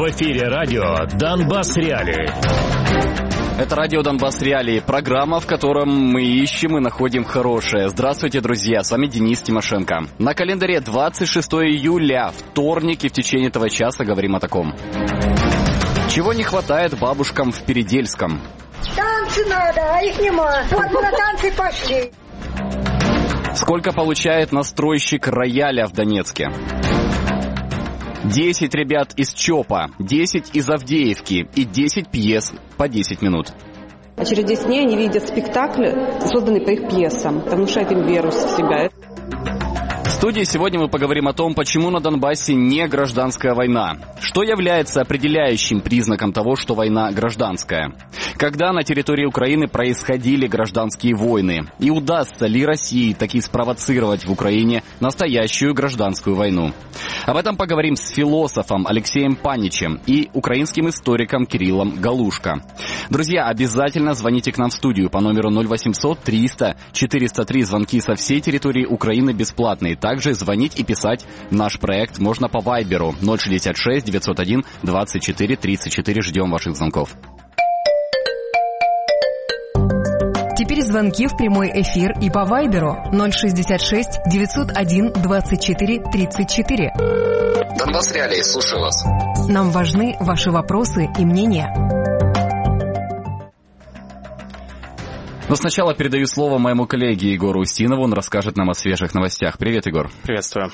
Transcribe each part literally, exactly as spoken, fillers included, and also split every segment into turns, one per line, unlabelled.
В эфире радио «Донбасс Реалии».
Это радио «Донбасс Реалии», программа, в котором мы ищем и находим хорошее. Здравствуйте, друзья, с вами Денис Тимошенко. На календаре двадцать шестое июля, вторник, и в течение этого часа говорим о таком. Чего не хватает бабушкам в Передельском?
Танцы надо, а их нема. Вот мы на танцы пошли.
Сколько получает настройщик рояля в Донецке? десять ребят из ЧОПа, десять из Авдеевки и десять пьес по десять минут.
А через десять дней они видят спектакль, созданный по их пьесам. Это внушает им веру в себя.
В студии сегодня мы поговорим о том, почему на Донбассе не гражданская война. Что является определяющим признаком того, что война гражданская? Когда на территории Украины происходили гражданские войны? И удастся ли России таки спровоцировать в Украине настоящую гражданскую войну? Об этом поговорим с философом Алексеем Паничем и украинским историком Кириллом Галушко. Друзья, обязательно звоните к нам в студию по номеру ноль восемьсот триста четыреста три. Звонки со всей территории Украины бесплатные. Также звонить и писать наш проект можно по Вайберу ноль шестьдесят шесть девятьсот один двадцать четыре тридцать четыре. Ждем ваших звонков.
Теперь звонки в прямой эфир и по Вайберу ноль шестьдесят шесть девятьсот один двадцать четыре тридцать четыре.
Донбасс Реалии, слушаю вас.
Нам важны ваши вопросы и мнения.
Но сначала передаю слово моему коллеге Егору Устинову. Он расскажет нам о свежих новостях. Привет, Егор.
Приветствую.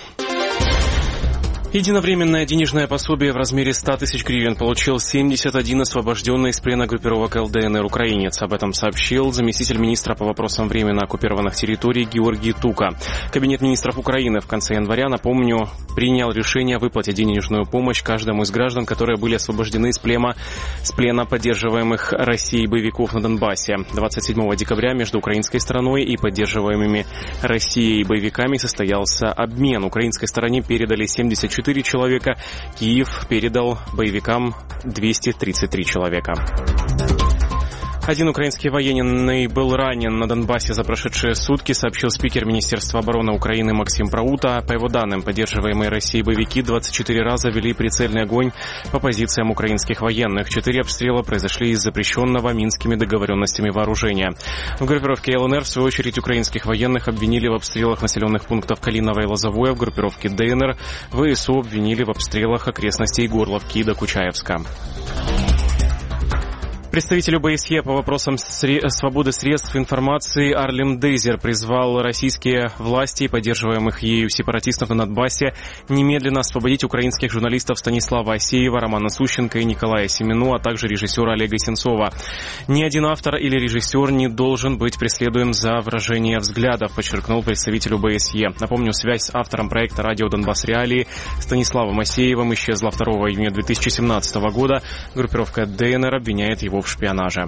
Единовременное денежное пособие в размере сто тысяч гривен получил семьдесят один освобожденный из плена группировок ЛДНР украинец. Об этом сообщил заместитель министра по вопросам временно оккупированных территорий Георгий Тука. Кабинет министров Украины в конце января, напомню, принял решение о выплате денежную помощь каждому из граждан, которые были освобождены из плена, с плена поддерживаемых Россией боевиков на Донбассе. двадцать седьмого декабря между украинской стороной и поддерживаемыми Россией боевиками состоялся обмен. Украинской стороне передали семьдесят четыре человека, Киев передал боевикам двести тридцать три человека. Один украинский военный был ранен на Донбассе за прошедшие сутки, сообщил спикер Министерства обороны Украины Максим Праута. По его данным, поддерживаемые Россией боевики двадцать четыре раза вели прицельный огонь по позициям украинских военных. Четыре обстрела произошли из запрещенного Минскими договоренностями вооружения. В группировке ЛНР, в свою очередь, украинских военных обвинили в обстрелах населенных пунктов Калиново и Лозовое. В группировке ДНР ВСУ обвинили в обстрелах окрестностей Горловки и Докучаевска. Представитель ОБСЕ по вопросам сре- свободы средств информации Арлем Дейзер призвал российские власти и поддерживаемых ею сепаратистов на Донбассе немедленно освободить украинских журналистов Станислава Асеева, Романа Сущенко и Николая Семену, а также режиссера Олега Сенцова. Ни один автор или режиссер не должен быть преследуем за выражение взглядов, подчеркнул представитель ОБСЕ. Напомню, связь с автором проекта «Радио Донбасс Реалии» Станиславом Асеевым исчезла второго июня две тысячи семнадцатого года. Группировка ДНР обвиняет его в шпионаже.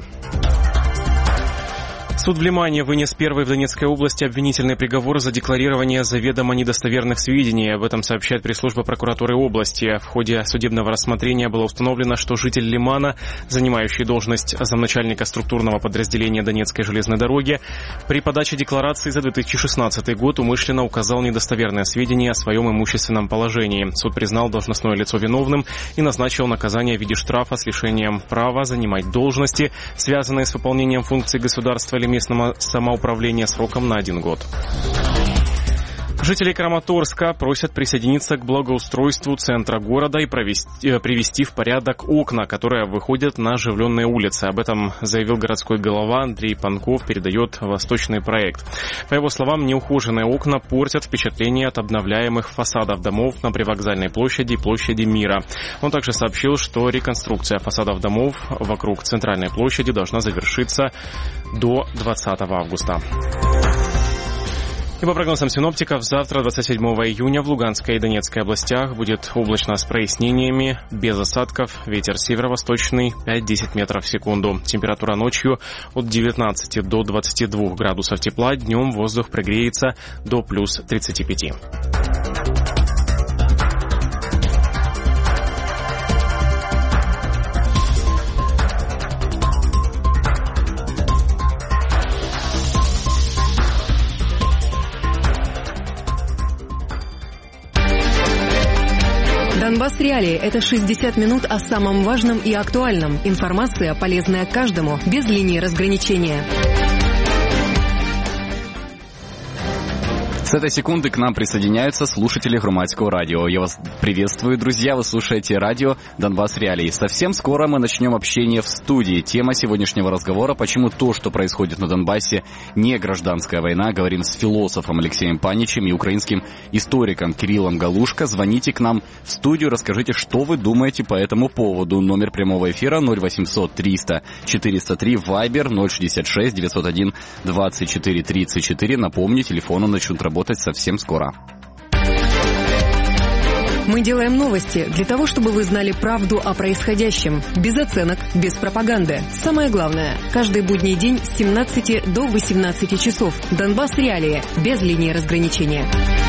Суд в Лимане вынес первый в Донецкой области обвинительный приговор за декларирование заведомо недостоверных сведений. Об этом сообщает пресс-служба прокуратуры области. В ходе судебного рассмотрения было установлено, что житель Лимана, занимающий должность замначальника структурного подразделения Донецкой железной дороги, при подаче декларации за две тысячи шестнадцатый год умышленно указал недостоверные сведения о своем имущественном положении. Суд признал должностное лицо виновным и назначил наказание в виде штрафа с лишением права занимать должности, связанные с выполнением функций государства или местного самоуправления, сроком на один год. Жители Краматорска просят присоединиться к благоустройству центра города и провести, привести в порядок окна, которые выходят на оживленные улицы. Об этом заявил городской голова Андрей Панков, передает Восточный проект. По его словам, неухоженные окна портят впечатление от обновляемых фасадов домов на Привокзальной площади и площади Мира. Он также сообщил, что реконструкция фасадов домов вокруг Центральной площади должна завершиться до двадцатого августа. И по прогнозам синоптиков, завтра, двадцать седьмого июня, в Луганской и Донецкой областях будет облачно с прояснениями, без осадков, ветер северо-восточный пять-десять метров в секунду. Температура ночью от девятнадцати до двадцати двух градусов тепла, днем воздух прогреется до плюс тридцати пяти.
Донбасс Реалии – это шестьдесят минут о самом важном и актуальном. Информация, полезная каждому, без линии разграничения.
С этой секунды к нам присоединяются слушатели Громадского радио. Я вас приветствую, друзья. Вы слушаете радио Донбасс Реалии. Совсем скоро мы начнем общение в студии. Тема сегодняшнего разговора – почему то, что происходит на Донбассе, не гражданская война. Говорим с философом Алексеем Паничем и украинским историком Кириллом Галушко. Звоните к нам в студию, расскажите, что вы думаете по этому поводу. Номер прямого эфира ноль восемьсот триста четыреста три, Вайбер ноль шестьдесят шесть девятьсот один двадцать четыре тридцать четыре. Напомню, телефоны начнут работать совсем скоро.
Мы делаем новости для того, чтобы вы знали правду о происходящем. Без оценок, без пропаганды. Самое главное, каждый будний день с семнадцати до восемнадцати часов. Донбасс Реалии. Без линии разграничения.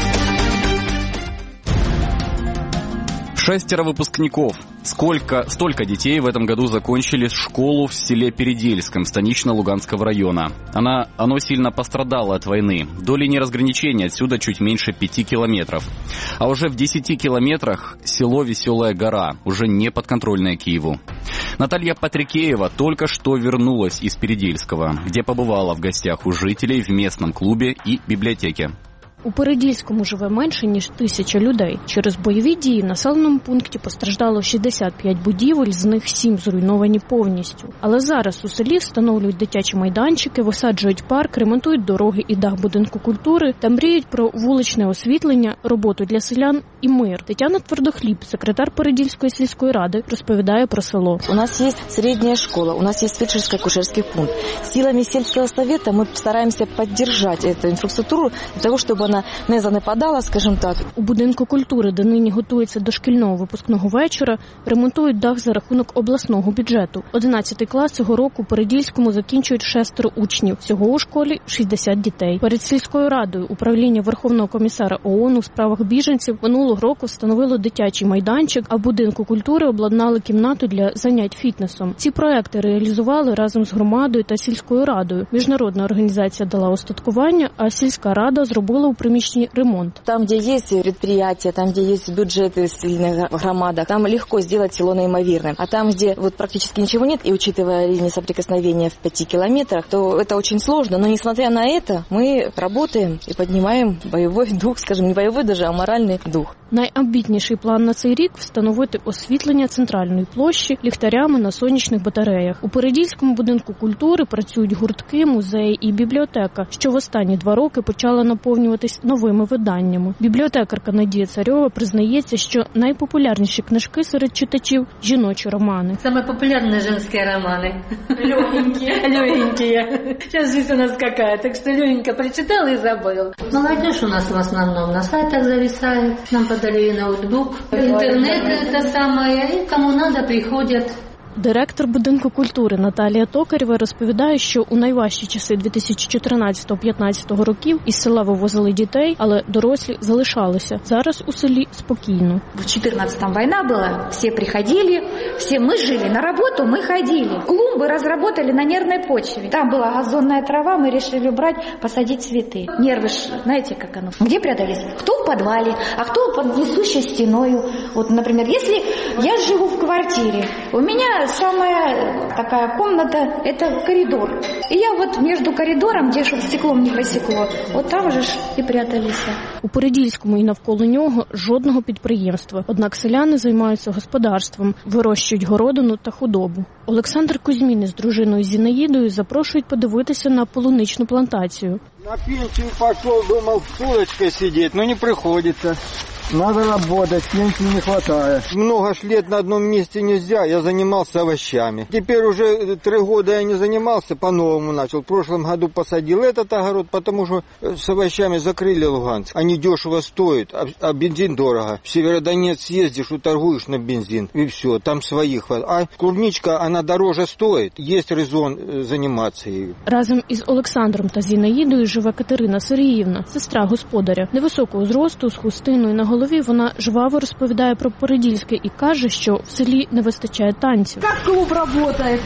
Шестеро выпускников. Сколько, столько детей в этом году закончили школу в селе Передельском Станично-Луганского района. Она, оно сильно пострадало от войны. До линии разграничения отсюда чуть меньше пяти километров. А уже в десяти километрах село Веселая Гора, уже не подконтрольное Киеву. Наталья Патрикеева только что вернулась из Передельского, где побывала в гостях у жителей в местном клубе и библиотеке.
У Передільському живе менше, ніж тисяча людей. Через бойові дії в населеному пункті постраждало шістдесят п'ять будівель, з них сім зруйновані повністю. Але зараз у селі встановлюють дитячі майданчики, висаджують парк, ремонтують дороги і дах будинку культури та мріють про вуличне освітлення, роботу для селян і мир. Тетяна Твердохліб, секретар Передільської сільської ради, розповідає про село.
У нас є середня школа, у нас є фельдшерско-акушерский пункт. Силами сельского совета мы стараемся поддержать эту инфраструктуру для того, чтобы она не занепадала, скажімо так.
У будинку культури, де нині готується до шкільного випускного вечора, ремонтують дах за рахунок обласного бюджету. одинадцятий клас цього року у Передільському закінчують шестеро учнів. Всього у школі шістдесят дітей. Перед сільською радою управління Верховного комісара ООН у справах біженців минулого року встановило дитячий майданчик, а в будинку культури обладнали кімнату для занять фітнесом. Ці проекти реалізували разом з громадою та сільською радою. Міжнародна організація дала остаткування, а сільська рада зробила у приміщенні ремонт.
Там, де є підприємства, там, де є бюджети сильних громадах, там легко зробити село неймовірним. А там, де вот, практически ничего нет, и учитывая линии соприкосновения в пяти километрах, то это очень сложно. Но несмотря на это, мы работаем и поднимаем боевой дух, скажем, не боевой даже, а моральный дух.
Найамбітніший план на цей рік – встановити освітлення центральної площі ліхтарями на сонячних батареях. У Передільському будинку культури працюють гуртки, музеї і бібліотека, що в останні два роки почала наповнюватись новими виданнями. Бібліотекарка Надія Царьова признається, що найпопулярніші книжки серед читачів – жіночі романи.
Саме популярні жінські романи. Легенькі. Легенькі. Зараз життя у нас какая, так що легенько прочитала і забыл. Молодежь у нас в основном на сайтах зависает. Нам подали ноутбук. Интернет это самое. И кому надо, приходят.
Директор будинку культури Наталія Токарєва розповідає, що у найважчі часи дві тисячі чотирнадцятого-п'ятнадцятого років із села вивозили дітей, але дорослі залишалися. Зараз у селі спокійно.
В чотирнадцятому війна була, всі приходили, всі ми жили, на роботу ми ходили. Клумби розробили на нервній почві. Там була газонна трава, ми вирішили брати, посадити цвіти. Нерви ж, знаєте, як воно? Де прятались? Хто в підвалі, а хто під несущей стіною. От, наприклад, якщо я живу в квартирі, у мене самая такая комната – это коридор. И я вот между коридором, где чтобы стеклом не посекло, вот там же ж і пряталися.
У Передільському і навколо нього жодного підприємства. Однак селяни займаються господарством, вирощують городину та худобу. Олександр Кузьмін із дружиною Зінаїдою запрошують подивитися на полуничну плантацію.
На пенсию пошел, думал, с удочкой сидеть, но не приходится. Надо работать, пенсии не хватает. Много ж лет на одном месте нельзя, я занимался овощами. Теперь уже три года я не занимался, по-новому начал. В прошлом году посадил этот огород, потому что с овощами закрыли Луганск. Они дешево стоят, а бензин дорого. В Северодонецк съездишь, торгуешь на бензин, и все, там своих. А клубничка, она дороже стоит, есть резон заниматься ею.
Разом із Олександром та Зінаїдою живе Катерина Сергіївна, сестра господаря. Невисокого зросту, з хустиною на голові, вона жваво розповідає про Передільське і каже, що в селі не вистачає танців.
Як клуб працює?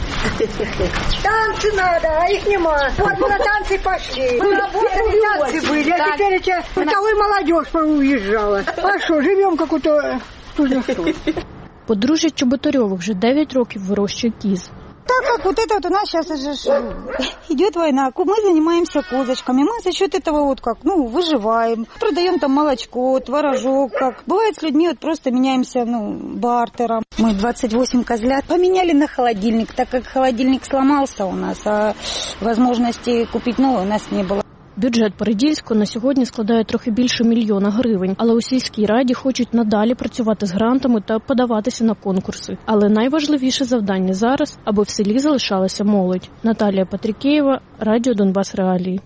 Танці треба, а їх нема. От ми на танці пішли. Ми работали, танці були, а тепер ця молодежь уїжджала. А що, живемо як-то тоже что.
Подружжя Чоботарьових вже дев'ять років вирощує кіз.
Так как вот это вот у нас сейчас уже идет война, мы занимаемся козочками, мы за счет этого вот как, ну, выживаем, продаем там молочко, творожок, как. Бывает с людьми вот просто меняемся, ну, бартером. Мы двадцать восемь козлят поменяли на холодильник, так как холодильник сломался у нас, а возможности купить новый у нас не было.
Бюджет Передільського на сьогодні складає трохи більше мільйона гривень, але у сільській раді хочуть надалі працювати з грантами та подаватися на конкурси. Але найважливіше завдання зараз, аби в селі залишалася молодь. Наталія Патрікеєва, Радіо Донбас Реалії.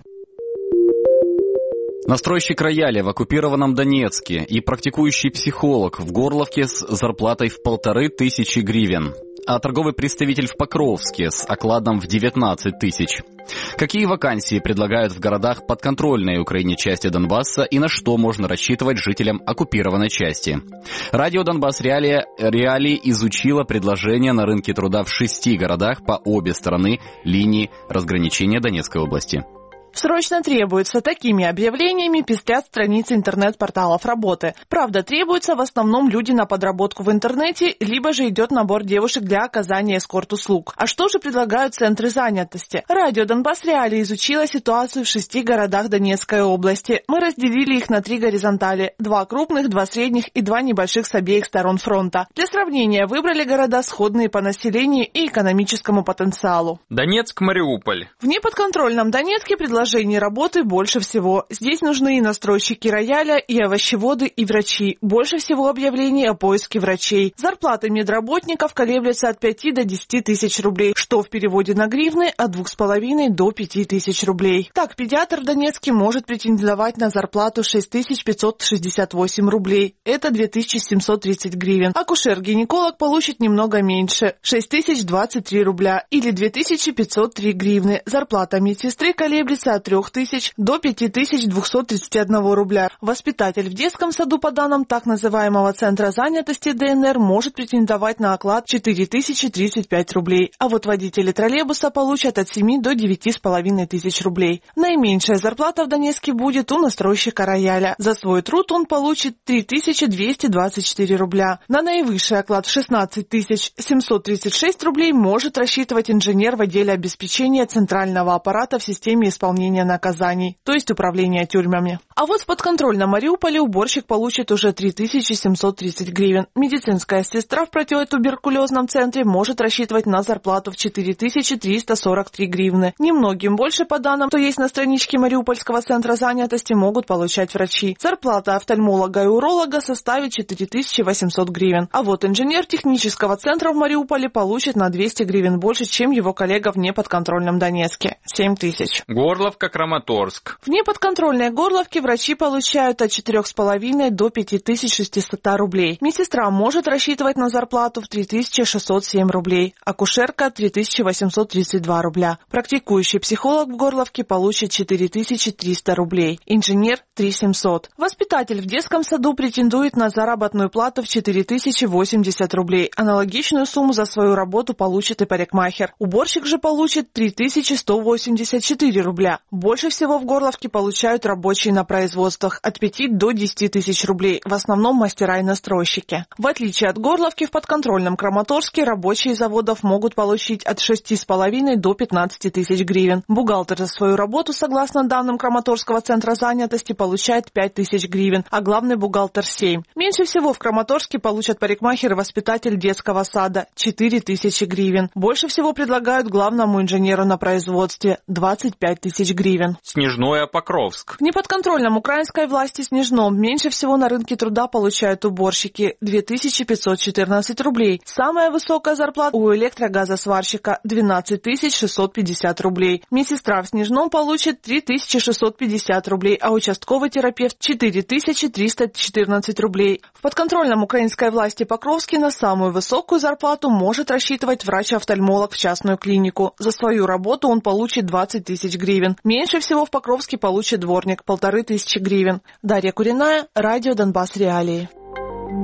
Настройщик рояля в оккупированном Донецке и практикующий психолог в Горловке с зарплатой в полторы тысячи гривен, а торговый представитель в Покровске с окладом в девятнадцать тысяч. Какие вакансии предлагают в городах подконтрольной Украине части Донбасса и на что можно рассчитывать жителям оккупированной части? Радио Донбасс Реалии, Реалии изучило предложения на рынке труда в шести городах по обе стороны линии разграничения Донецкой области.
Срочно требуется. Такими объявлениями пестрят страницы интернет-порталов работы. Правда, требуются в основном люди на подработку в интернете, либо же идет набор девушек для оказания эскорт-услуг. А что же предлагают центры занятости? Радио Донбасс Реалии изучило ситуацию в шести городах Донецкой области. Мы разделили их на три горизонтали. Два крупных, два средних и два небольших с обеих сторон фронта. Для сравнения выбрали города, сходные по населению и экономическому потенциалу.
Донецк, Мариуполь.
В неподконтрольном Донецке предложили Предложений работы больше всего. Здесь нужны и настройщики рояля, и овощеводы, и врачи. Больше всего объявлений о поиске врачей. Зарплаты медработников колеблются от пяти до десяти тысяч рублей, что в переводе на гривны от двух с половиной до пяти тысяч рублей. Так, педиатр в Донецке может претендовать на зарплату шесть тысяч пятьсот шестьдесят восемь рублей. Это две тысячи семьсот тридцать гривен. Акушер-гинеколог получит немного меньше – шесть тысяч двадцать три рубля или две тысячи пятьсот три гривны. Зарплата медсестры колеблется от трех тысяч до пяти тысяч двухсот тридцати одного рубля. Воспитатель в детском саду по данным так называемого Центра занятости ДНР может претендовать на оклад четыре тысячи тридцать пять рублей, а вот водители троллейбуса получат от семи до девяти с половиной тысяч рублей. Наименьшая зарплата в Донецке будет у настройщика рояля. За свой труд он получит три тысячи двести двадцать четыре рубля. На наивысший оклад в шестнадцать тысяч семьсот тридцать шесть рублей может рассчитывать инженер в отделе обеспечения центрального аппарата в системе исполнения наказаний, то есть управления тюрьмами. А вот в подконтрольном Мариуполе уборщик получит уже три тысячи семьсот тридцать гривен. Медицинская сестра в противотуберкулезном центре может рассчитывать на зарплату в четыре тысячи триста сорок три гривны. Немногим больше по данным, что есть на страничке Мариупольского центра занятости, могут получать врачи. Зарплата офтальмолога и уролога составит четыре тысячи восемьсот гривен. А вот инженер технического центра в Мариуполе получит на двести гривен больше, чем его коллега в неподконтрольном Донецке – семь тысяч.
Горловка, Краматорск.
В неподконтрольной Горловке врачи получают от четырех с половиной до пяти тысяч шестисот рублей. Медсестра может рассчитывать на зарплату в три тысячи шестьсот семь рублей. Акушерка – три тысячи восемьсот тридцать два рубля. Практикующий психолог в Горловке получит четыре тысячи триста рублей. Инженер – три тысячи семьсот. Воспитатель в детском саду претендует на заработную плату в четыре тысячи восемьдесят рублей. Аналогичную сумму за свою работу получит и парикмахер. Уборщик же получит три тысячи сто восемьдесят четыре рубля. Больше всего в Горловке получают рабочие на производствах от пяти до десяти тысяч рублей, в основном мастера и настройщики. В отличие от Горловки, в подконтрольном Краматорске рабочие заводов могут получить от шести с половиной до пятнадцати тысяч гривен. Бухгалтер за свою работу, согласно данным Краматорского центра занятости, получает пять тысяч гривен, а главный бухгалтер семь. Меньше всего в Краматорске получат парикмахер и воспитатель детского сада – четыре тысячи гривен. Больше всего предлагают главному инженеру на производстве – двадцать пять тысяч гривен.
Снежное, Покровск.
В неподконтрольном украинской власти Снежном меньше всего на рынке труда получают уборщики – две тысячи пятьсот четырнадцать рублей. Самая высокая зарплата у электрогазосварщика – двенадцать тысяч шестьсот пятьдесят рублей. Медсестра в Снежном получит три тысячи шестьсот пятьдесят рублей, а участковый терапевт – четыре тысячи триста четырнадцать рублей. В подконтрольном украинской власти Покровске на самую высокую зарплату может рассчитывать врач-офтальмолог в частную клинику. За свою работу он получит двадцать тысяч гривен. Меньше всего в Покровске получит дворник – полторы тысячи гривен. Дарья Куриная, Радио Донбасс Реалии.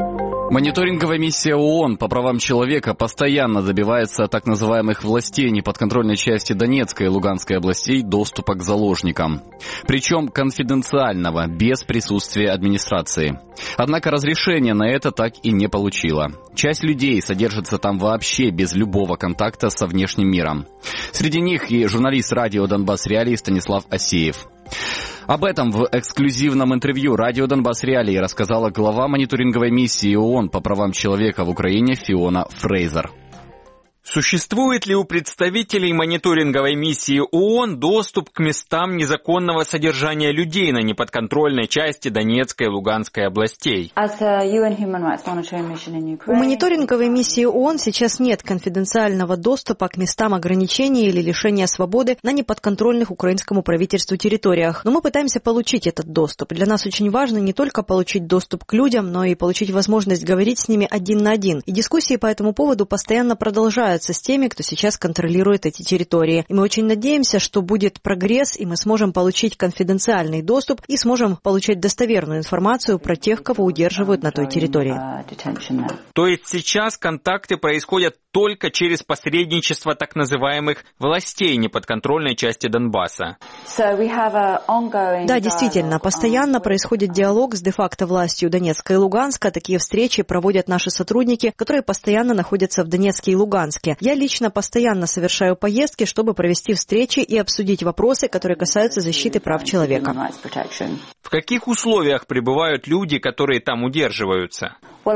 Мониторинговая миссия ООН по правам человека постоянно добивается от так называемых властей неподконтрольной части Донецкой и Луганской областей доступа к заложникам. Причем конфиденциального, без присутствия администрации. Однако разрешения на это так и не получила. Часть людей содержится там вообще без любого контакта со внешним миром. Среди них и журналист радио «Донбасс Реалии» Станислав Асеев. Об этом в эксклюзивном интервью радио «Донбасс Реалии» рассказала глава мониторинговой миссии ООН по правам человека в Украине Фиона Фрейзер.
Существует ли у представителей мониторинговой миссии ООН доступ к местам незаконного содержания людей на неподконтрольной части Донецкой и Луганской областей?
У мониторинговой миссии ООН сейчас нет конфиденциального доступа к местам ограничения или лишения свободы на неподконтрольных украинскому правительству территориях. Но мы пытаемся получить этот доступ. Для нас очень важно не только получить доступ к людям, но и получить возможность говорить с ними один на один. И дискуссии по этому поводу постоянно продолжаются с теми, кто сейчас контролирует эти территории. И мы очень надеемся, что будет прогресс, и мы сможем получить конфиденциальный доступ и сможем получать достоверную информацию про тех, кого удерживают на той территории.
То есть сейчас контакты происходят только через посредничество так называемых властей неподконтрольной части Донбасса?
Да, действительно, постоянно происходит диалог с де-факто властью Донецка и Луганска. Такие встречи проводят наши сотрудники, которые постоянно находятся в Донецке и Луганске. Я лично постоянно совершаю поездки, чтобы провести встречи и обсудить вопросы, которые касаются защиты прав человека.
В каких условиях пребывают люди, которые там удерживаются?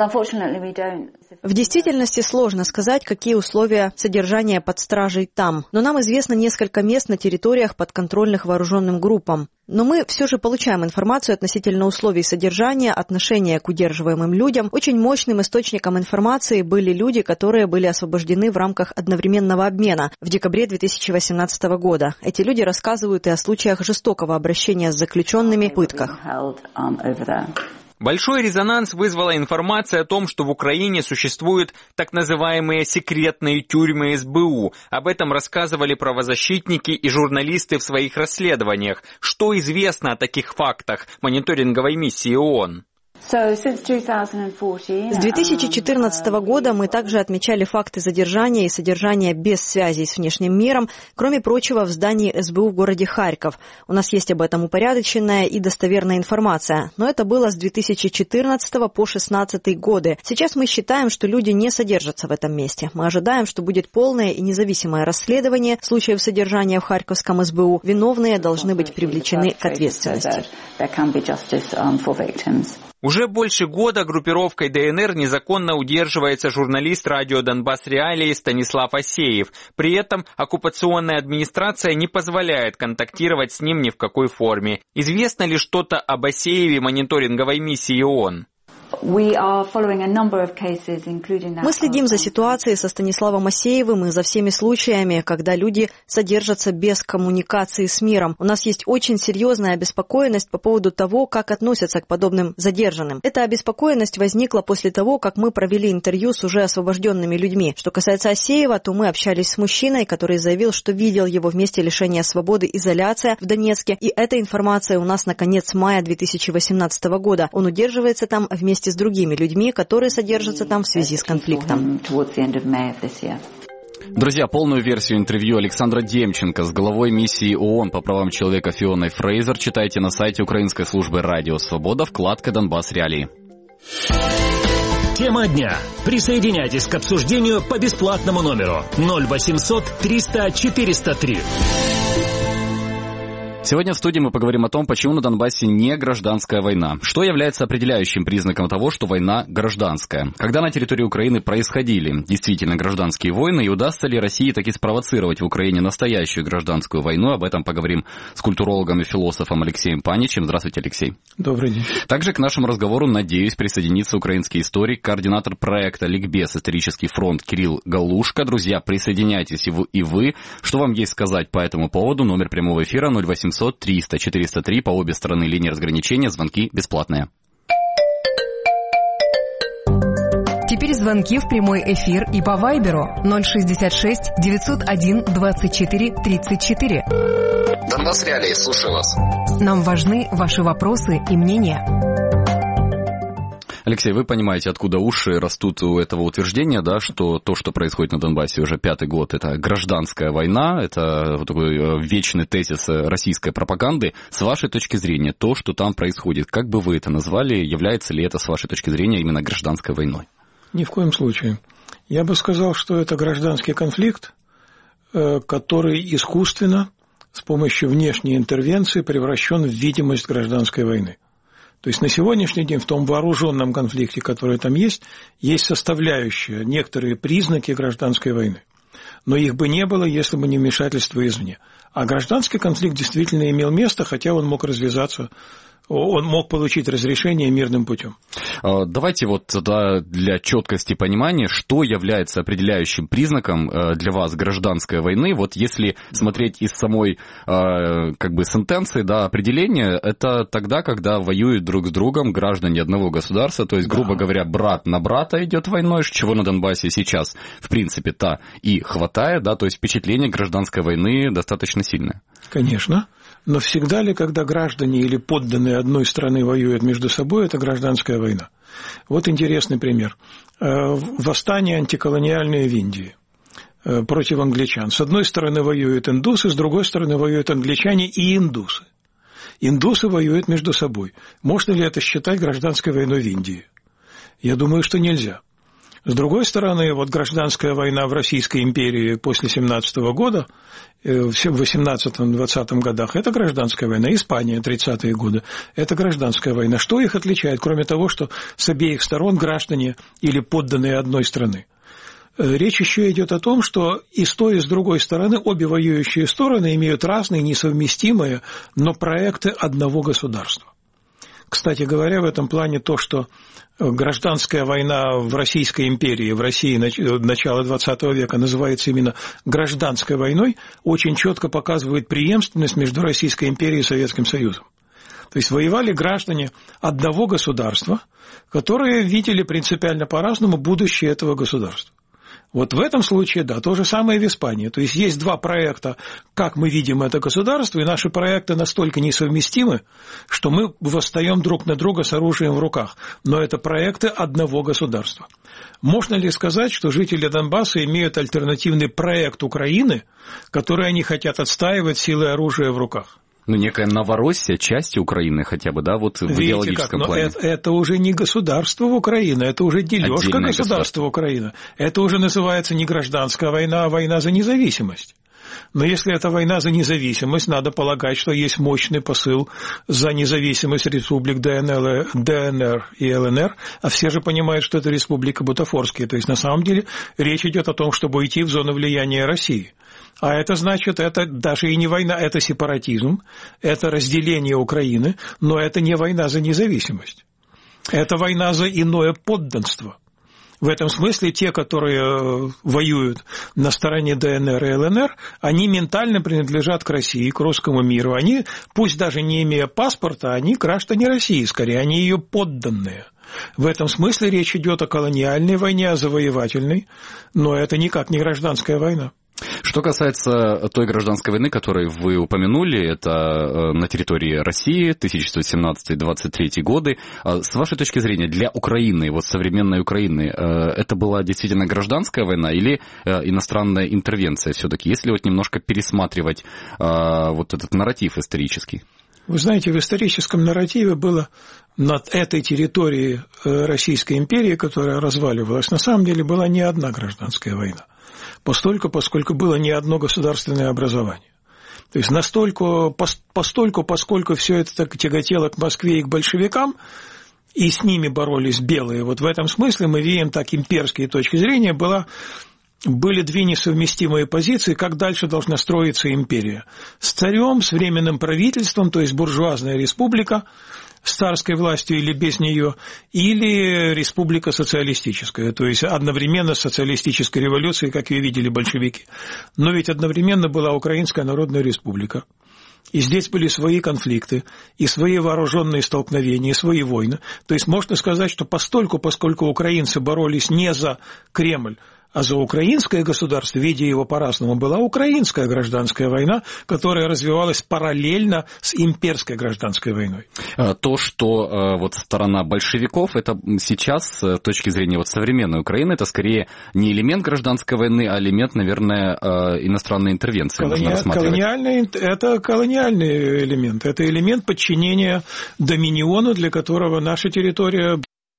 В действительности сложно сказать, какие условия содержания под стражей там. Но нам известно несколько мест на территориях, подконтрольных вооруженным группам. Но мы все же получаем информацию относительно условий содержания, отношения к удерживаемым людям. Очень мощным источником информации были люди, которые были освобождены в рамках одновременного обмена в декабре две тысячи восемнадцатого года. Эти люди рассказывают и о случаях жестокого обращения с заключенными, пытках.
Большой резонанс вызвала информация о том, что в Украине существуют так называемые секретные тюрьмы эс бэ у. Об этом рассказывали правозащитники и журналисты в своих расследованиях. Что известно о таких фактах мониторинговой миссии ООН?
С две тысячи четырнадцатого года мы также отмечали факты задержания и содержания без связей с внешним миром, кроме прочего, в здании эс бэ у в городе Харьков. У нас есть об этом упорядоченная и достоверная информация. Но это было с две тысячи четырнадцатого по две тысячи шестнадцатый годы. Сейчас мы считаем, что люди не содержатся в этом месте. Мы ожидаем, что будет полное и независимое расследование случаев содержания в Харьковском эс бэ у. Виновные должны быть привлечены к ответственности.
Уже больше года группировкой дэ эн эр незаконно удерживается журналист радио «Донбасс Реалии» Станислав Асеев. При этом оккупационная администрация не позволяет контактировать с ним ни в какой форме. Известно ли что-то об Асееве мониторинговой миссии ООН?
Мы следим за ситуацией со Станиславом Асеевым и за всеми случаями, когда люди содержатся без коммуникации с миром. У нас есть очень серьезная обеспокоенность по поводу того, как относятся к подобным задержанным. Эта обеспокоенность возникла после того, как мы провели интервью с уже освобожденными людьми. Что касается Асеева, то мы общались с мужчиной, который заявил, что видел его в месте лишения свободы «Изоляция» в Донецке. И эта информация у нас на конец мая две тысячи восемнадцатого года. Он удерживается там вместе с другими людьми, которые содержатся там в связи с конфликтом.
Друзья, полную версию интервью Александра Демченко с главой миссии ООН по правам человека Фионой Фрейзер читайте на сайте украинской службы «Радио Свобода», вкладка «Донбасс Реалии».
Тема дня. Присоединяйтесь к обсуждению по бесплатному номеру ноль восемьсот триста четыреста три.
Сегодня в студии мы поговорим о том, почему на Донбассе не гражданская война. Что является определяющим признаком того, что война гражданская? Когда на территории Украины происходили действительно гражданские войны, и удастся ли России таки спровоцировать в Украине настоящую гражданскую войну? Об этом поговорим с культурологом и философом Алексеем Паничем. Здравствуйте, Алексей.
Добрый день.
Также к нашему разговору, надеюсь, присоединится украинский историк, координатор проекта «Ликбез. Исторический фронт» Кирилл Галушка. Друзья, присоединяйтесь и вы. Что вам есть сказать по этому поводу? Номер прямого эфира ноль восемьсот триста четыреста три, по обе стороны линии разграничения, звонки бесплатные.
Теперь звонки в прямой эфир и по вайберу ноль шестьдесят шесть девятьсот один двадцать четыре тридцать четыре.
Донбасс Реалии, слушаю вас.
Нам важны ваши вопросы и мнения.
Алексей, вы понимаете, откуда уши растут у этого утверждения, да, что то, что происходит на Донбассе уже пятый год, это гражданская война, это вот такой вечный тезис российской пропаганды. С вашей точки зрения, то, что там происходит, как бы вы это назвали, является ли это, с вашей точки зрения, именно гражданской войной?
Ни в коем случае. Я бы сказал, что это гражданский конфликт, который искусственно, с помощью внешней интервенции, превращен в видимость гражданской войны. То есть на сегодняшний день в том вооруженном конфликте, который там есть, есть составляющие, некоторые признаки гражданской войны. Но их бы не было, если бы не вмешательство извне. А гражданский конфликт действительно имел место, хотя он мог развязаться, он мог получить разрешение мирным путем.
Давайте вот да, для четкости понимания, что является определяющим признаком для вас гражданской войны. Вот если смотреть из самой как бы сентенции, да, определения, это тогда, когда воюют друг с другом граждане одного государства, то есть, грубо да. говоря, брат на брата идет войной, чего на Донбассе сейчас, в принципе-то и хватает, да, то есть впечатление гражданской войны достаточно сильное.
Конечно. Но всегда ли, когда граждане или подданные одной страны воюют между собой, это гражданская война? Вот интересный пример. Восстание антиколониальное в Индии против англичан. С одной стороны воюют индусы, с другой стороны воюют англичане и индусы. Индусы воюют между собой. Можно ли это считать гражданской войной в Индии? Я думаю, что нельзя. С другой стороны, вот гражданская война в Российской империи после семнадцатого года, в восемнадцатом-двадцатом годах, это гражданская война. Испания, тридцатые годы, это гражданская война. Что их отличает, кроме того, что с обеих сторон граждане или подданные одной страны? Речь еще идет о том, что и с той, и с другой стороны обе воюющие стороны имеют разные, несовместимые, но проекты одного государства. Кстати говоря, в этом плане то, что гражданская война в Российской империи, в России начала двадцатого века называется именно гражданской войной, очень четко показывает преемственность между Российской империей и Советским Союзом. То есть воевали граждане одного государства, которые видели принципиально по-разному будущее этого государства. Вот в этом случае, да, то же самое в Испании. То есть есть два проекта, как мы видим это государство, и наши проекты настолько несовместимы, что мы восстаем друг на друга с оружием в руках. Но это проекты одного государства. Можно ли сказать, что жители Донбасса имеют альтернативный проект Украины, который они хотят отстаивать силой оружия в руках?
Ну, некая Новороссия, часть Украины хотя бы, да, вот в
Видите,
идеологическом
как?
плане.
Это, это уже не государство Украины, это уже дележка государства Украины. Это уже называется не гражданская война, а война за независимость. Но если это война за независимость, надо полагать, что есть мощный посыл за независимость республик ДНР, ДНР и ЛНР, а все же понимают, что это республика бутафорские. То есть, на самом деле, речь идет о том, чтобы уйти в зону влияния России. А это значит, это даже и не война, это сепаратизм, это разделение Украины, но это не война за независимость. Это война за иное подданство. В этом смысле те, которые воюют на стороне ДНР и ЛНР, они ментально принадлежат к России, к русскому миру. Они, пусть даже не имея паспорта, они граждане России, скорее, они ее подданные. В этом смысле речь идет о колониальной войне, о завоевательной, но это никак не гражданская война.
Что касается той гражданской войны, которую вы упомянули, это на территории России тысяча девятьсот семнадцатый — двадцать третий годы. С вашей точки зрения, для Украины, вот современной Украины, это была действительно гражданская война или иностранная интервенция все-таки, если вот немножко пересматривать вот этот нарратив исторический?
Вы знаете, в историческом нарративе было над этой территорией Российской империи, которая разваливалась, на самом деле была не одна гражданская война. Постольку, поскольку было не одно государственное образование. То есть настолько, постольку, поскольку все это так тяготело к Москве и к большевикам, и с ними боролись белые, вот в этом смысле мы видим так имперские точки зрения, была, были две несовместимые позиции, как дальше должна строиться империя. С царем, с временным правительством, то есть буржуазная республика, с царской властью или без нее, или республика социалистическая, то есть одновременно с социалистической революцией, как ее видели большевики. Но ведь одновременно была Украинская Народная Республика. И здесь были свои конфликты, и свои вооруженные столкновения, и свои войны. То есть можно сказать, что постольку, поскольку украинцы боролись не за Кремль, А за украинское государство, видя его по-разному, была украинская гражданская война, которая развивалась параллельно с имперской гражданской войной.
То, что вот сторона большевиков, это сейчас, с точки зрения вот современной Украины, это скорее не элемент гражданской войны, а элемент, наверное, иностранной интервенции.
Колони... Колониальный, это колониальный элемент, это элемент подчинения доминиону, для которого наша территория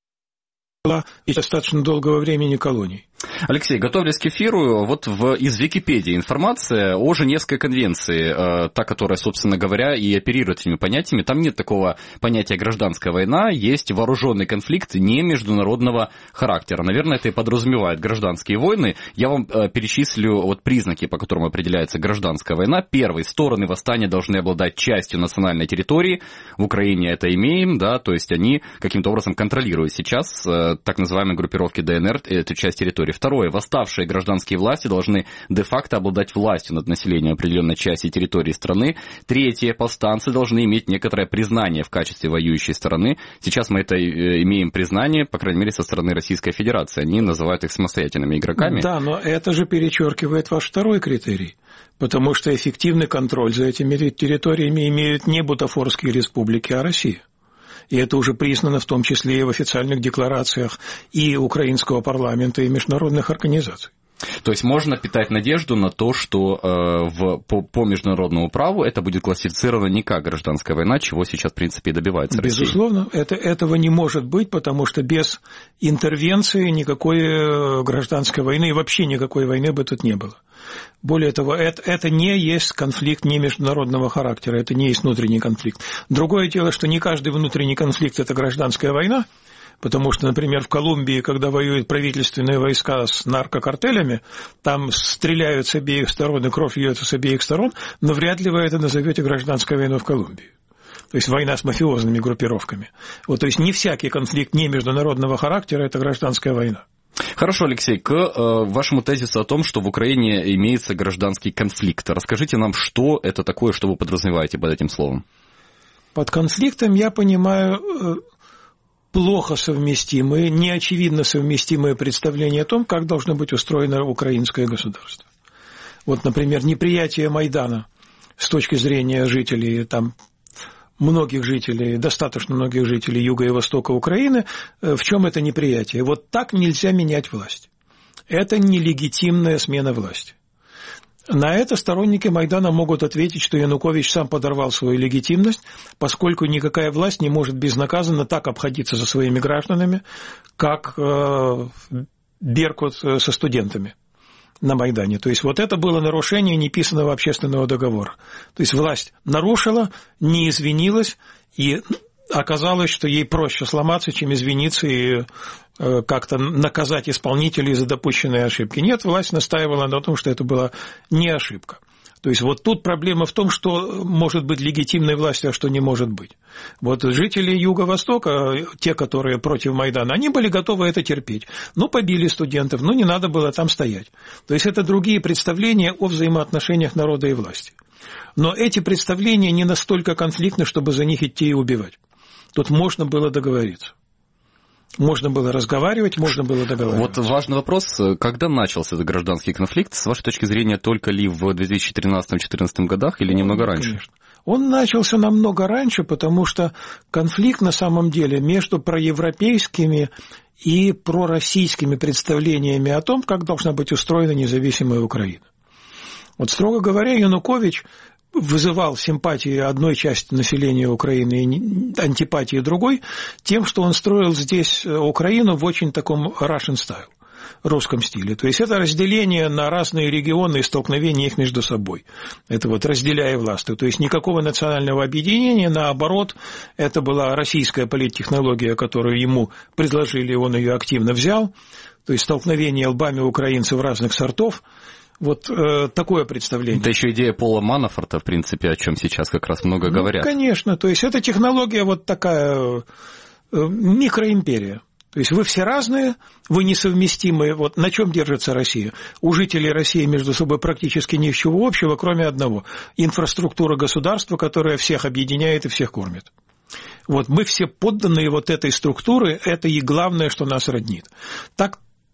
была и достаточно долгого времени колонией.
Алексей, готовясь к эфиру, вот в, из Википедии информация о Женевской конвенции, э, та, которая, собственно говоря, и оперирует этими понятиями. Там нет такого понятия гражданская война, есть вооруженный конфликт не международного характера. Наверное, это и подразумевает гражданские войны. Я вам э, перечислю вот признаки, по которым определяется гражданская война. Первый, стороны восстания должны обладать частью национальной территории. В Украине это имеем, да, то есть они каким-то образом контролируют сейчас э, так называемые группировки ДНР, эту часть территории. Второе. Восставшие гражданские власти должны де-факто обладать властью над населением определенной части территории страны. Третье. Повстанцы должны иметь некоторое признание в качестве воюющей стороны. Сейчас мы это имеем признание, по крайней мере, со стороны Российской Федерации. Они называют их самостоятельными игроками.
Да, но это же перечеркивает ваш второй критерий. Потому что эффективный контроль за этими территориями имеют не бутафорские республики, а Россия. И это уже признано в том числе и в официальных декларациях и украинского парламента, и международных организаций.
То есть можно питать надежду на то, что э, в, по, по международному праву это будет классифицировано не как гражданская война, чего сейчас, в принципе, и добивается Россия.
Безусловно, это, этого не может быть, потому что без интервенции никакой гражданской войны и вообще никакой войны бы тут не было. Более того, это, это не есть конфликт не международного характера, это не есть внутренний конфликт. Другое дело, что не каждый внутренний конфликт – это гражданская война, потому что, например, в Колумбии, когда воюют правительственные войска с наркокартелями, там стреляют с обеих сторон и кровь льется с обеих сторон, но вряд ли вы это назовете гражданской войной в Колумбии. То есть война с мафиозными группировками. Вот, то есть не всякий конфликт не международного характера – это гражданская война.
Хорошо, Алексей, к э, вашему тезису о том, что в Украине имеется гражданский конфликт. Расскажите нам, что это такое, что вы подразумеваете под этим словом?
Под конфликтом я понимаю э, плохо совместимые, неочевидно совместимые представления о том, как должно быть устроено украинское государство. Вот, например, неприятие Майдана с точки зрения жителей там, многих жителей, достаточно многих жителей Юга и Востока Украины, в чем это неприятие? Вот так нельзя менять власть. Это нелегитимная смена власти. На это сторонники Майдана могут ответить, что Янукович сам подорвал свою легитимность, поскольку никакая власть не может безнаказанно так обходиться со своими гражданами, как э, Беркут со студентами на Майдане. То есть вот это было нарушение неписанного общественного договора. То есть власть нарушила, не извинилась, и оказалось, что ей проще сломаться, чем извиниться и как-то наказать исполнителей за допущенные ошибки. Нет, власть настаивала на том, что это была не ошибка. То есть вот тут проблема в том, что может быть легитимной властью, а что не может быть. Вот жители Юго-Востока, те, которые против Майдана, они были готовы это терпеть. Ну, побили студентов, ну, не надо было там стоять. То есть это другие представления о взаимоотношениях народа и власти. Но эти представления не настолько конфликтны, чтобы за них идти и убивать. Тут можно было договориться. Можно было разговаривать, можно было договариваться.
Вот важный вопрос. Когда начался этот гражданский конфликт? С вашей точки зрения, только ли в две тысячи тринадцатом — две тысячи четырнадцатом годах или немного раньше?
Конечно. Он начался намного раньше, потому что конфликт на самом деле между проевропейскими и пророссийскими представлениями о том, как должна быть устроена независимая Украина. Вот, строго говоря, Янукович вызывал симпатии одной части населения Украины и антипатии другой тем, что он строил здесь Украину в очень таком Russian style, русском стиле. То есть это разделение на разные регионы и столкновение их между собой. Это вот разделяя власти. То есть никакого национального объединения, наоборот, это была российская политтехнология, которую ему предложили, он ее активно взял. То есть столкновение лбами украинцев разных сортов. Вот э, такое представление.
Это еще идея Пола Манафорта, в принципе, о чем сейчас как раз много ну, говорят.
Конечно, то есть это технология вот такая э, микроимперия. То есть вы все разные, вы несовместимые. Вот на чем держится Россия? У жителей России между собой практически ничего общего, кроме одного. Инфраструктура государства, которая всех объединяет и всех кормит. Вот мы все подданные вот этой структуры, это и главное, что нас роднит. Так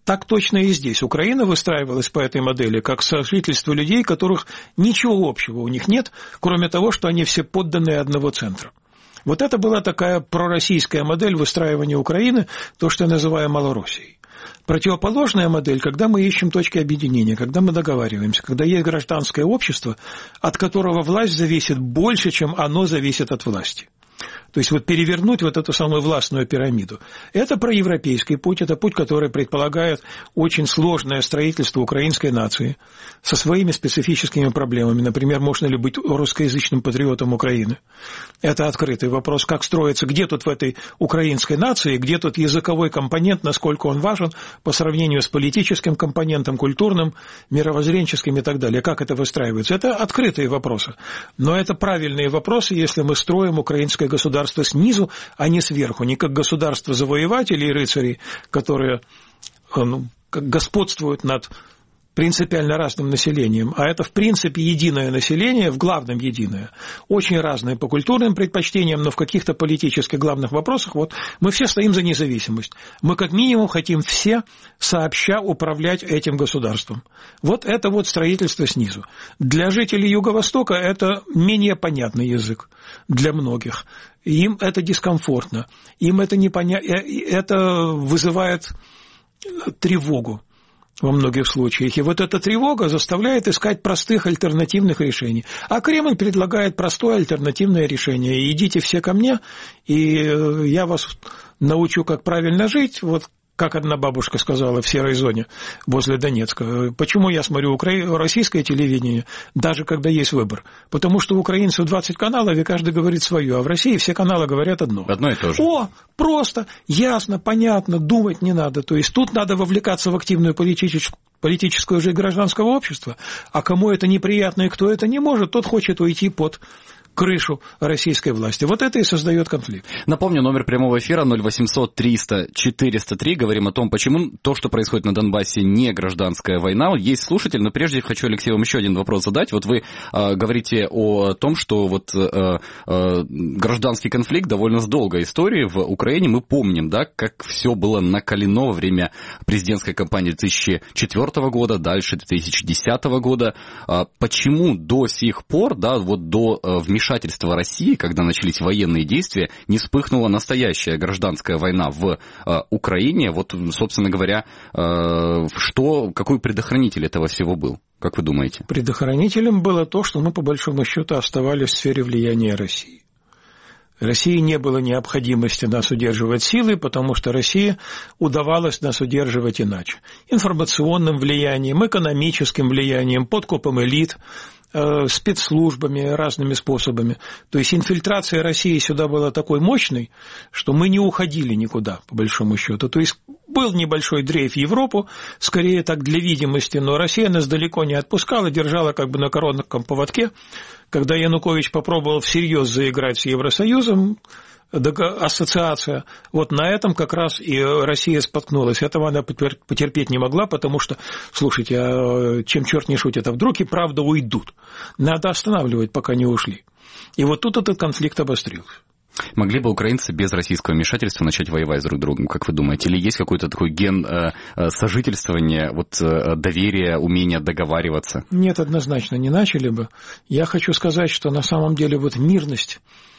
Так точно и здесь. Украина выстраивалась по этой модели как сожительство людей, которых ничего общего у них нет, кроме того, что они все подданные одного центра. Вот это была такая пророссийская модель выстраивания Украины, то, что я называю Малороссией. Противоположная модель, когда мы ищем точки объединения, когда мы договариваемся, когда есть гражданское общество, от которого власть зависит больше, чем оно зависит от власти. То есть вот перевернуть вот эту самую властную пирамиду. Это проевропейский путь, это путь, который предполагает очень сложное строительство украинской нации со своими специфическими проблемами. Например, можно ли быть русскоязычным патриотом Украины? Это открытый вопрос, как строится, где тут в этой украинской нации, где тут языковой компонент, насколько он важен по сравнению с политическим компонентом, культурным, мировоззренческим и так далее. Как это выстраивается? Это открытые вопросы. Но это правильные вопросы, если мы строим украинское государство снизу, а не сверху, не как государство завоевателей и рыцарей, которые ну, как господствуют над принципиально разным населением, а это в принципе единое население, в главном единое, очень разное по культурным предпочтениям, но в каких-то политических главных вопросах вот мы все стоим за независимость. Мы как минимум хотим все сообща управлять этим государством. Вот это вот строительство снизу. Для жителей Юго-Востока это менее понятный язык для многих. Им это дискомфортно, им это непонятно, это вызывает тревогу во многих случаях. И вот эта тревога заставляет искать простых альтернативных решений. А Кремль предлагает простое альтернативное решение. Идите все ко мне, и я вас научу, как правильно жить. Вот как одна бабушка сказала в серой зоне возле Донецка. Почему я смотрю укра... российское телевидение, даже когда есть выбор? Потому что у украинцев двадцать каналов, и каждый говорит свое, а в России все каналы говорят одно.
Одно и то же.
О, просто, ясно, понятно, думать не надо. То есть тут надо вовлекаться в активную политическую политическую жизнь гражданского общества, а кому это неприятно и кто это не может, тот хочет уйти под крышу российской власти. Вот это и создает конфликт.
Напомню, номер прямого эфира ноль восемьсот триста четыреста три. Говорим о том, почему то, что происходит на Донбассе, не гражданская война. Есть слушатель, но прежде хочу, Алексей, вам еще один вопрос задать. Вот вы э, говорите о том, что вот э, э, гражданский конфликт довольно с долгой историей в Украине. Мы помним, да, как все было накалено во время президентской кампании две тысячи четвёртого года, дальше две тысячи десятого года. Э, почему до сих пор, да, вот до э, вмешательства России, когда начались военные действия, не вспыхнула настоящая гражданская война в э, Украине? Вот, собственно говоря, э, что, какой предохранитель этого всего был? Как вы думаете?
Предохранителем было то, что мы, по большому счету, оставались в сфере влияния России. России не было необходимости нас удерживать силой, потому что России удавалось нас удерживать иначе. Информационным влиянием, экономическим влиянием, подкупом элит, спецслужбами, разными способами. То есть инфильтрация России сюда была такой мощной, что мы не уходили никуда, по большому счету. То есть был небольшой дрейф в Европу, скорее так для видимости, но Россия нас далеко не отпускала, держала как бы на коротком поводке. Когда Янукович попробовал всерьез заиграть с Евросоюзом, ассоциация, вот на этом как раз и Россия споткнулась. Этого она потерпеть не могла, потому что, слушайте, а чем черт не шутит, а вдруг и правда уйдут. Надо останавливать, пока не ушли. И вот тут этот конфликт обострился.
Могли бы украинцы без российского вмешательства начать воевать друг с другом, как вы думаете? Или есть какой-то такой ген э, сожительствования, вот, э, доверия, умения договариваться?
Нет, однозначно не начали бы. Я хочу сказать, что на самом деле вот мирность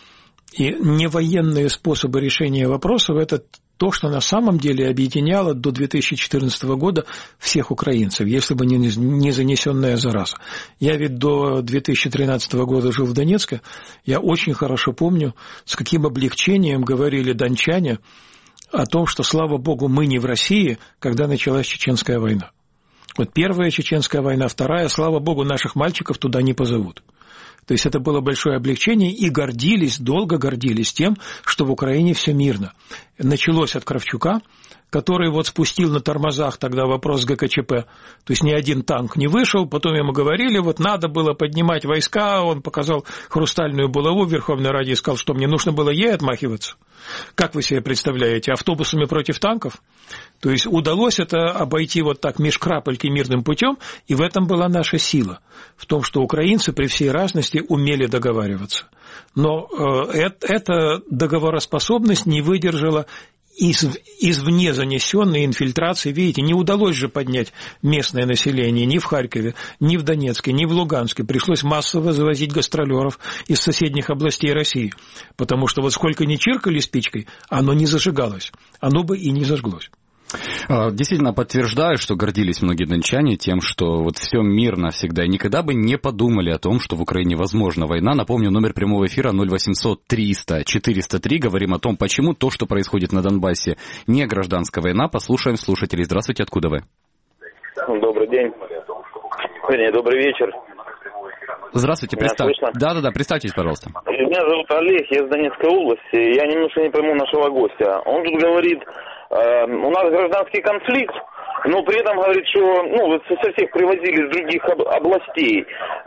и невоенные способы решения вопросов – это то, что на самом деле объединяло до две тысячи четырнадцатого года всех украинцев, если бы не занесенная зараза. Я ведь до две тысячи тринадцатого года жил в Донецке, я очень хорошо помню, с каким облегчением говорили дончане о том, что, слава богу, мы не в России, когда началась Чеченская война. Вот первая Чеченская война, вторая, слава богу, наших мальчиков туда не позовут. То есть это было большое облегчение, и гордились, долго гордились тем, что в Украине все мирно. Началось от Кравчука, который вот спустил на тормозах тогда вопрос ГКЧП, то есть ни один танк не вышел, потом ему говорили, вот надо было поднимать войска, он показал хрустальную булаву в Верховной Раде и сказал, что мне нужно было ей отмахиваться. Как вы себе представляете, автобусами против танков? То есть удалось это обойти вот так меж крапельки мирным путем, и в этом была наша сила, в том, что украинцы при всей разности умели договариваться. Но э, эта договороспособность не выдержала из, извне занесенные инфильтрации, видите, не удалось же поднять местное население ни в Харькове, ни в Донецке, ни в Луганске. Пришлось массово завозить гастролеров из соседних областей России, потому что вот сколько ни чиркали спичкой, оно не зажигалось, оно бы и не зажглось.
Действительно подтверждаю, что гордились многие дончане тем, что вот все мирно всегда, и никогда бы не подумали о том, что в Украине возможна война. Напомню, номер прямого эфира ноль восемьсот триста четыреста три. Говорим о том, почему то, что происходит на Донбассе, не гражданская война. Послушаем слушателей. Здравствуйте, откуда вы?
Добрый день. Вернее, добрый вечер.
Здравствуйте, представьте. Да-да-да, представьтесь, пожалуйста.
Меня зовут Олег, я из Донецкой области. Я немножко не пойму нашего гостя. Он тут говорит, э, у нас гражданский конфликт, но при этом говорит, что ну, со всех привозили из других об- областей.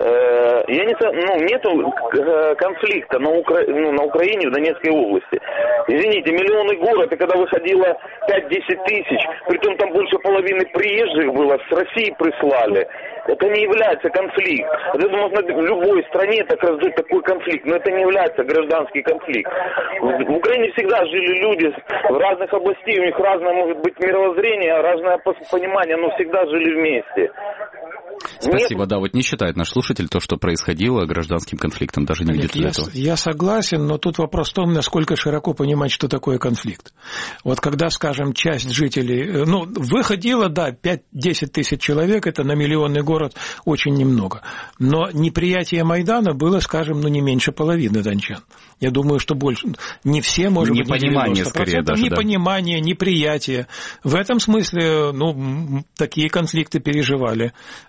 Э, я не, ну, нету конфликта на, Укра... ну, на Украине, в Донецкой области. Извините, миллионный город, и когда выходило пять-десять тысяч, притом там больше половины приезжих было, с России прислали. Это не является конфликт. Это можно в любой стране так раздуть такой конфликт, но это не является гражданский конфликт. В, в Украине всегда жили люди в разных областях, у них разное может быть мировоззрение, разное понимание, но всегда жили вместе.
Спасибо,
Нет.
да, вот не считает наш слушатель то, что происходило гражданским конфликтом, даже не
Олег,
видит
я,
этого.
Я согласен, но тут вопрос в том, насколько широко понимать, что такое конфликт. Вот когда, скажем, часть жителей, ну, выходило, да, пять-десять тысяч человек, это на миллионный город очень немного, но неприятие Майдана было, скажем, ну, не меньше половины дончан. Я думаю, что больше, не все, может быть, не девяносто процентов, скорее даже, непонимание, да. неприятие. В этом смысле, ну, такие конфликты переживали.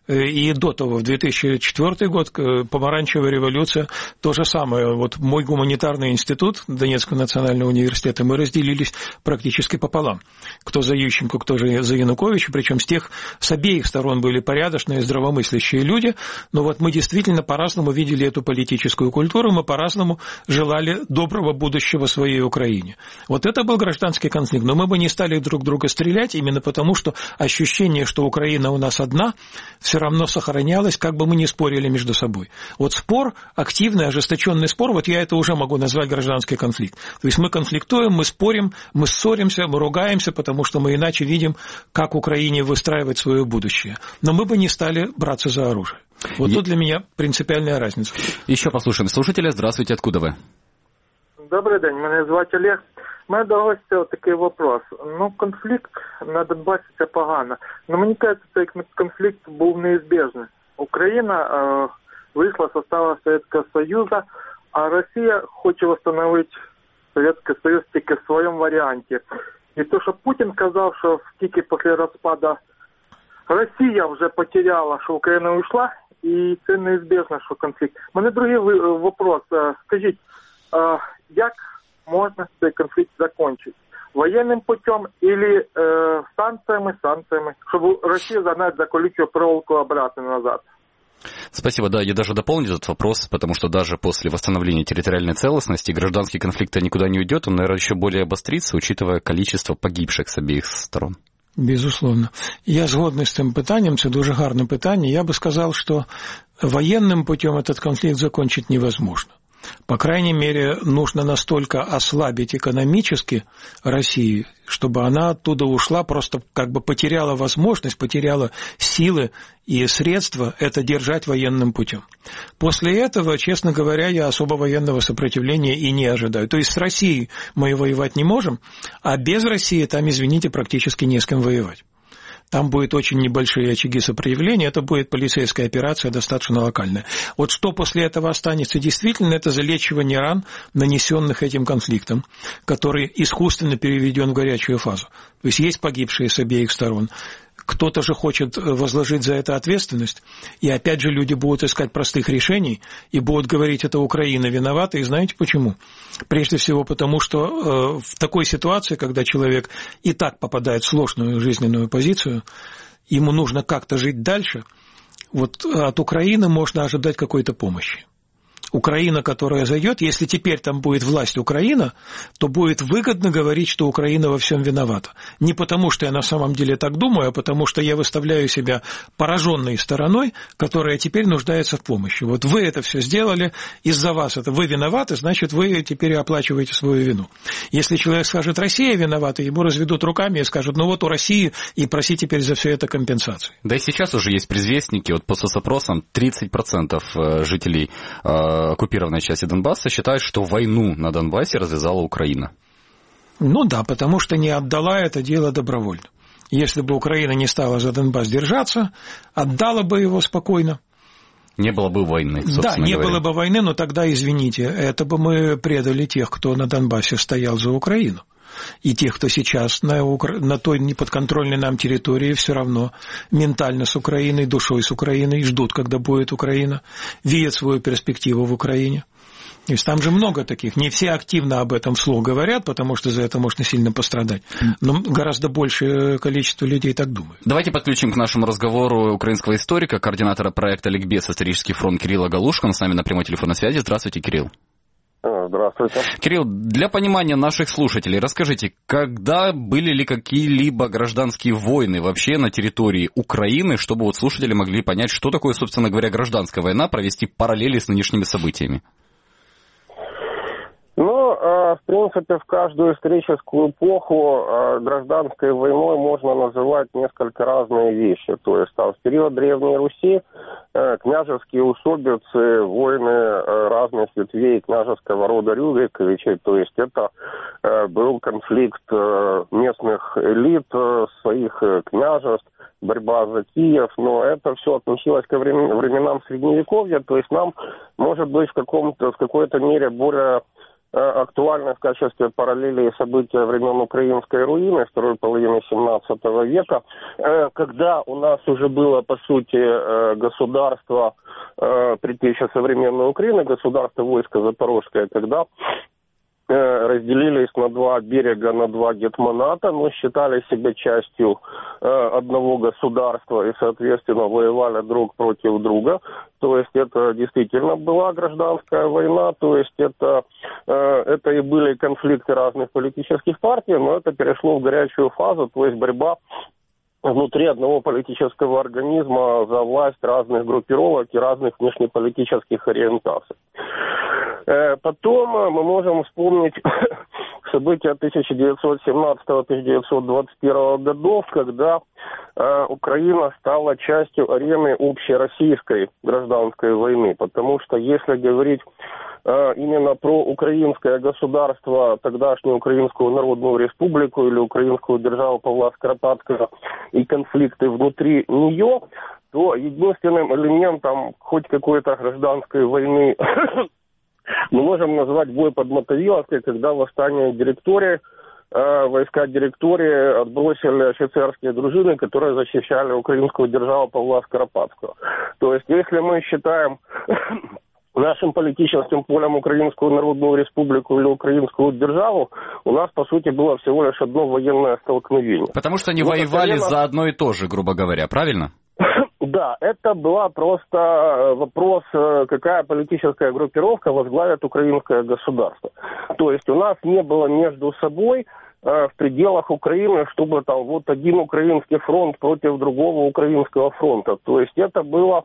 И до того, в две тысячи четвёртый год, помаранчевая революция, то же самое. Вот мой гуманитарный институт Донецкого национального университета, мы разделились практически пополам. Кто за Ющенко, кто же за Януковича, причем с тех, с обеих сторон были порядочные, здравомыслящие люди, но вот мы действительно по-разному видели эту политическую культуру, мы по-разному желали доброго будущего своей Украине. Вот это был гражданский конфликт, но мы бы не стали друг друга стрелять именно потому, что ощущение, что Украина у нас одна, все равно сохранялось, как бы мы ни спорили между собой. Вот спор, активный, ожесточенный спор, вот я это уже могу назвать гражданский конфликт. То есть мы конфликтуем, мы спорим, мы ссоримся, мы ругаемся, потому что мы иначе видим, как Украине выстраивать свое будущее. Но мы бы не стали браться за оружие. Вот тут для меня принципиальная разница.
Еще послушаем слушателя. Здравствуйте, откуда вы?
Добрий день, мене звати Олег. У мене до гостя такий вопрос. Ну, конфлікт на Донбасі – це погано. Но мені кажется, цей конфлікт був неізбіжний. Україна е, вийшла з составу Совєтського Союзу, а Росія хоче встановити Совєтський Союз тільки в своєму варіанті. І то, що Путін казав, що тільки після розпаду Росія вже потеряла, що Україна уйшла, і це неізбіжно, що конфлікт. У мене другий вопрос. Скажіть, як можно цей конфликт закончить? Военным путем или э, санкциями, санкциями, чтобы Россию загнать за колючую проволоку обратно назад?
Спасибо, да, я даже дополню этот вопрос, потому что даже после восстановления территориальной целостности гражданский конфликт никуда не уйдет, он, наверное, еще более обострится, учитывая количество погибших с обеих сторон.
Безусловно. Я згодний з цим питанням, це дуже гарне питання. Я бы сказал, что военным путем этот конфликт закончить невозможно. По крайней мере, нужно настолько ослабить экономически Россию, чтобы она оттуда ушла, просто как бы потеряла возможность, потеряла силы и средства это держать военным путем. После этого, честно говоря, я особо военного сопротивления и не ожидаю. То есть с Россией мы воевать не можем, а без России там, извините, практически не с кем воевать. Там будут очень небольшие очаги сопротивления, это будет полицейская операция, достаточно локальная. Вот что после этого останется действительно, это залечивание ран, нанесенных этим конфликтом, который искусственно переведен в горячую фазу. То есть есть погибшие с обеих сторон. Кто-то же хочет возложить за это ответственность, и опять же люди будут искать простых решений и будут говорить, это Украина виновата, и знаете почему? Прежде всего потому, что э, в такой ситуации, когда человек и так попадает в сложную жизненную позицию, ему нужно как-то жить дальше, вот от Украины можно ожидать какой-то помощи. Украина, которая зайдет, если теперь там будет власть Украина, то будет выгодно говорить, что Украина во всем виновата. Не потому, что я на самом деле так думаю, а потому, что я выставляю себя пораженной стороной, которая теперь нуждается в помощи. Вот вы это все сделали, из-за вас это вы виноваты, значит, вы теперь оплачиваете свою вину. Если человек скажет, Россия виновата, ему разведут руками и скажут, ну вот у России и проси теперь за все это компенсации.
Да и сейчас уже есть предвестники, вот по соцопросам тридцать процентов жителей оккупированной части Донбасса считают, что войну на Донбассе развязала Украина.
Ну да, потому что не отдала это дело добровольно. Если бы Украина не стала за Донбасс держаться, отдала бы его спокойно.
Не было бы войны, собственно
Да, не
говоря.
было бы войны, но тогда, извините, это бы мы предали тех, кто на Донбассе стоял за Украину. И тех, кто сейчас на, Укра... на той неподконтрольной нам территории все равно ментально с Украиной, душой с Украиной, ждут, когда будет Украина, видят свою перспективу в Украине. То есть там же много таких. Не все активно об этом вслух говорят, потому что за это можно сильно пострадать. Но гораздо большее количество людей так думают.
Давайте подключим к нашему разговору украинского историка, координатора проекта «Ликбез. Исторический фронт» Кирилла Галушко. Он с нами на прямой телефонной связи. Здравствуйте, Кирилл.
Здравствуйте.
Кирилл, для понимания наших слушателей, расскажите, когда были ли какие-либо гражданские войны вообще на территории Украины, чтобы вот слушатели могли понять, что такое, собственно говоря, гражданская война, провести параллели с нынешними событиями?
Ну, в принципе, в каждую историческую эпоху гражданской войной можно называть несколько разные вещи. То есть там в период Древней Руси княжеские усобицы, войны разных ветвей княжеского рода Рюриковичей, то есть это был конфликт местных элит, своих княжеств, борьба за Киев, но это все относилось ко временам Средневековья, то есть нам, может быть, в, каком-то, в какой-то мере более актуально в качестве параллели события времен украинской руины второй половины семнадцатого века, когда у нас уже было, по сути, государство, предтеча современной Украины, государство войска Запорожское, когда разделились на два берега, на два гетманата, но считали себя частью э, одного государства и, соответственно, воевали друг против друга. То есть это действительно была гражданская война, то есть это, э, это и были конфликты разных политических партий, но это перешло в горячую фазу, то есть борьба внутри одного политического организма за власть разных группировок и разных внешнеполитических ориентаций. Потом мы можем вспомнить события тысяча девятьсот семнадцатого — тысяча девятьсот двадцать первого годов, когда Украина стала частью арены общероссийской гражданской войны. Потому что если говорить именно про украинское государство, тогдашнюю Украинскую Народную Республику или Украинскую державу Павла Скоропадского и конфликты внутри нее, то единственным элементом хоть какой-то гражданской войны мы можем назвать бой под Мотовиловкой, когда восстание директории, э, войска директории отбросили офицерские дружины, которые защищали украинскую державу Павла Скоропадского. То есть, если мы считаем нашим политическим полем Украинскую Народную Республику или Украинскую державу, у нас, по сути, было всего лишь одно военное столкновение.
Потому что они
вот
воевали
время...
за одно и то же, грубо говоря, правильно?
Да, это была просто вопрос, какая политическая группировка возглавит украинское государство. То есть у нас не было между собой в пределах Украины, чтобы там вот один украинский фронт против другого украинского фронта. То есть это было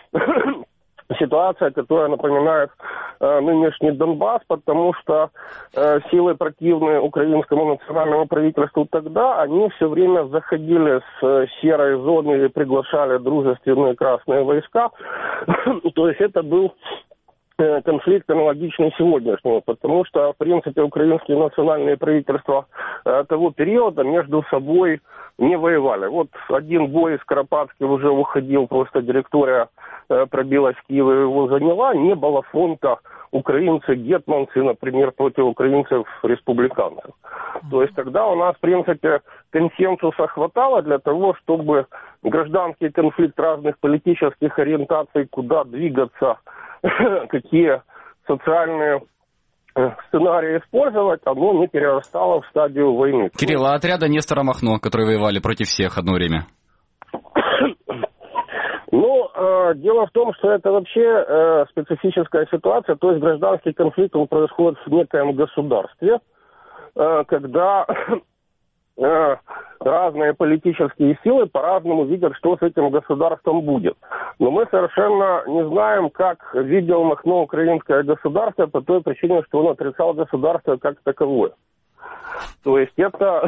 ситуация, которая напоминает э, нынешний Донбасс, потому что э, силы противные украинскому национальному правительству тогда, они все время заходили с э, серой зоны и приглашали дружественные красные войска. То есть это был э, конфликт аналогичный сегодняшнему, потому что, в принципе, украинские национальные правительства э, того периода между собой не воевали. Вот один бой Скоропадский уже уходил, просто директория э, пробилась в Киев и его заняла. Не было фронта украинцы-гетманцы, например, против украинцев-республиканцев. То есть тогда у нас, в принципе, консенсуса хватало для того, чтобы гражданский конфликт разных политических ориентаций, куда двигаться, какие социальные сценарий использовать, оно не перерастало в стадию войны.
Кирилл, а отряда Нестора Махно, которые воевали против всех одно время?
Ну, дело в том, что это вообще э, специфическая ситуация, то есть гражданский конфликт, он происходит в некоем государстве, э, когда э, разные политические силы по-разному видят, что с этим государством будет. Но мы совершенно не знаем, как видел Махно украинское государство по той причине, что он отрицал государство как таковое. То есть это,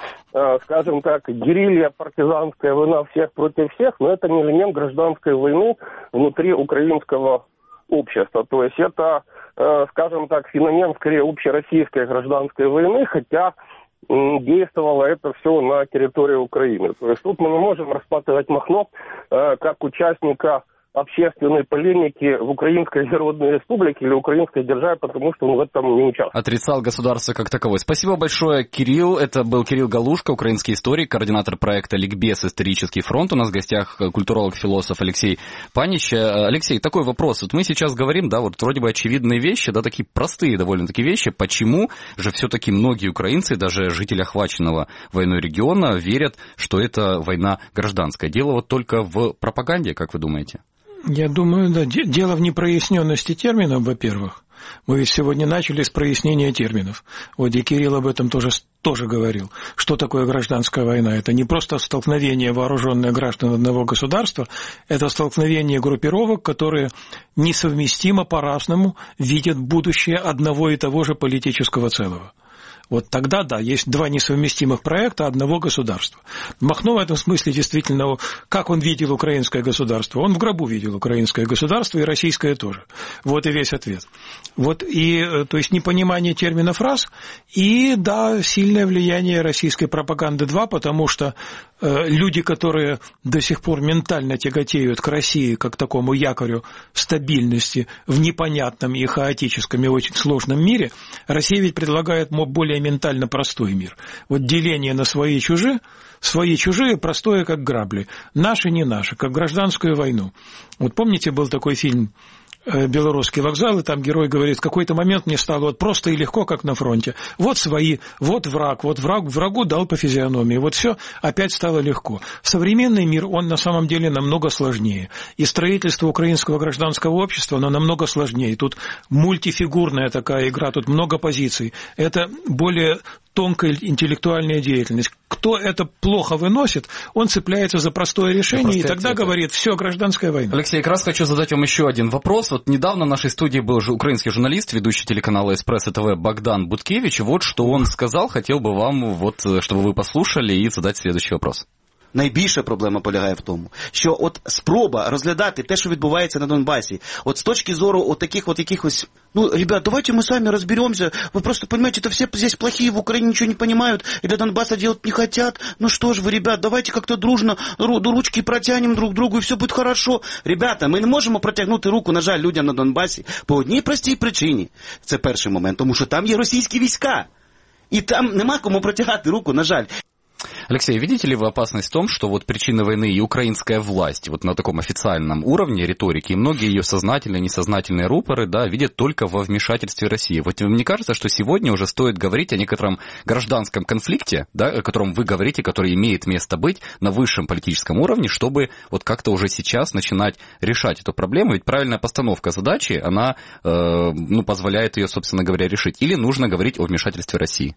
скажем так, герилья, партизанская война всех против всех, но это не элемент гражданской войны внутри украинского общества. То есть это, скажем так, феномен скорее общероссийской гражданской войны, хотя действовало это все на территории Украины. То есть тут мы не можем рассматривать Махно как участника общественной полемики в Украинской Народной Республике или Украинской державе, потому что он в этом не участвует.
Отрицал государство как таковое. Спасибо большое, Кирилл. Это был Кирилл Галушко, украинский историк, координатор проекта «Ликбез. Исторический фронт». У нас в гостях культуролог-философ Алексей Панич. Алексей, такой вопрос. Вот мы сейчас говорим, да, вот вроде бы очевидные вещи, да, такие простые довольно-таки вещи. Почему же все-таки многие украинцы, даже жители охваченного войной региона, верят, что это война гражданская? Дело вот только в пропаганде, как вы думаете?
Я думаю, да, дело в непроясненности терминов, во-первых. Мы ведь сегодня начали с прояснения терминов. Вот и Кирилл об этом тоже, тоже говорил. Что такое гражданская война? Это не просто столкновение вооруженных граждан одного государства, это столкновение группировок, которые несовместимо по-разному видят будущее одного и того же политического целого. Вот тогда, да, есть два несовместимых проекта одного государства. Махно в этом смысле действительно, как он видел украинское государство? Он в гробу видел украинское государство и российское тоже. Вот и весь ответ. Вот и, то есть, непонимание терминов раз, и, да, сильное влияние российской пропаганды два, потому что э, люди, которые до сих пор ментально тяготеют к России как такому якорю стабильности в непонятном и хаотическом и очень сложном мире, Россия ведь предлагает более ментально простой мир. Вот деление на свои и чужие, свои и чужие простое, как грабли. Наши не наши, как гражданскую войну. Вот помните, был такой фильм «Белорусский вокзал», и там герой говорит, в какой-то момент мне стало вот просто и легко, как на фронте. Вот свои, вот враг, вот враг, врагу дал по физиономии. Вот все опять стало легко. Современный мир, он на самом деле намного сложнее. И строительство украинского гражданского общества, оно намного сложнее. Тут мультифигурная такая игра, тут много позиций. Это более тонкая интеллектуальная деятельность. Кто это плохо выносит, он цепляется за простое решение, и тогда ответ. Говорит, все, гражданская война.
Алексей, как раз хочу задать вам еще один вопрос. Вот недавно в нашей студии был же украинский журналист, ведущий телеканала «Эспрессо ТВ» Богдан Буткевич. Вот что он сказал, хотел бы вам, вот, чтобы вы послушали и задать следующий вопрос.
Найбільша проблема полягає в тому, що от спроба розглядати те, що відбувається на Донбасі, от з точки зору от таких вот якихось, ну, ребят, давайте мы сами разберемся, вы просто понимаете, это все здесь плохие, в Украине ничего не понимают, и для Донбасса делать не хотят, ну что ж вы, ребят, давайте как-то дружно ручки протянем друг другу, и все будет хорошо. Ребята, ми не можемо протягнути руку, на жаль, людям на Донбасі по одній простій причині. Це перший момент, тому що там є російські війська, і там нема кому протягати руку, на жаль.
Алексей, видите ли вы опасность в том, что вот причина войны и украинская власть вот на таком официальном уровне риторики, и многие ее сознательные и несознательные рупоры, да, видят только во вмешательстве России. Вот мне кажется, что сегодня уже стоит говорить о некотором гражданском конфликте, да, о котором вы говорите, который имеет место быть на высшем политическом уровне, чтобы вот как-то уже сейчас начинать решать эту проблему. Ведь правильная постановка задачи, она э, ну, позволяет ее, собственно говоря, решить. Или нужно говорить о вмешательстве России?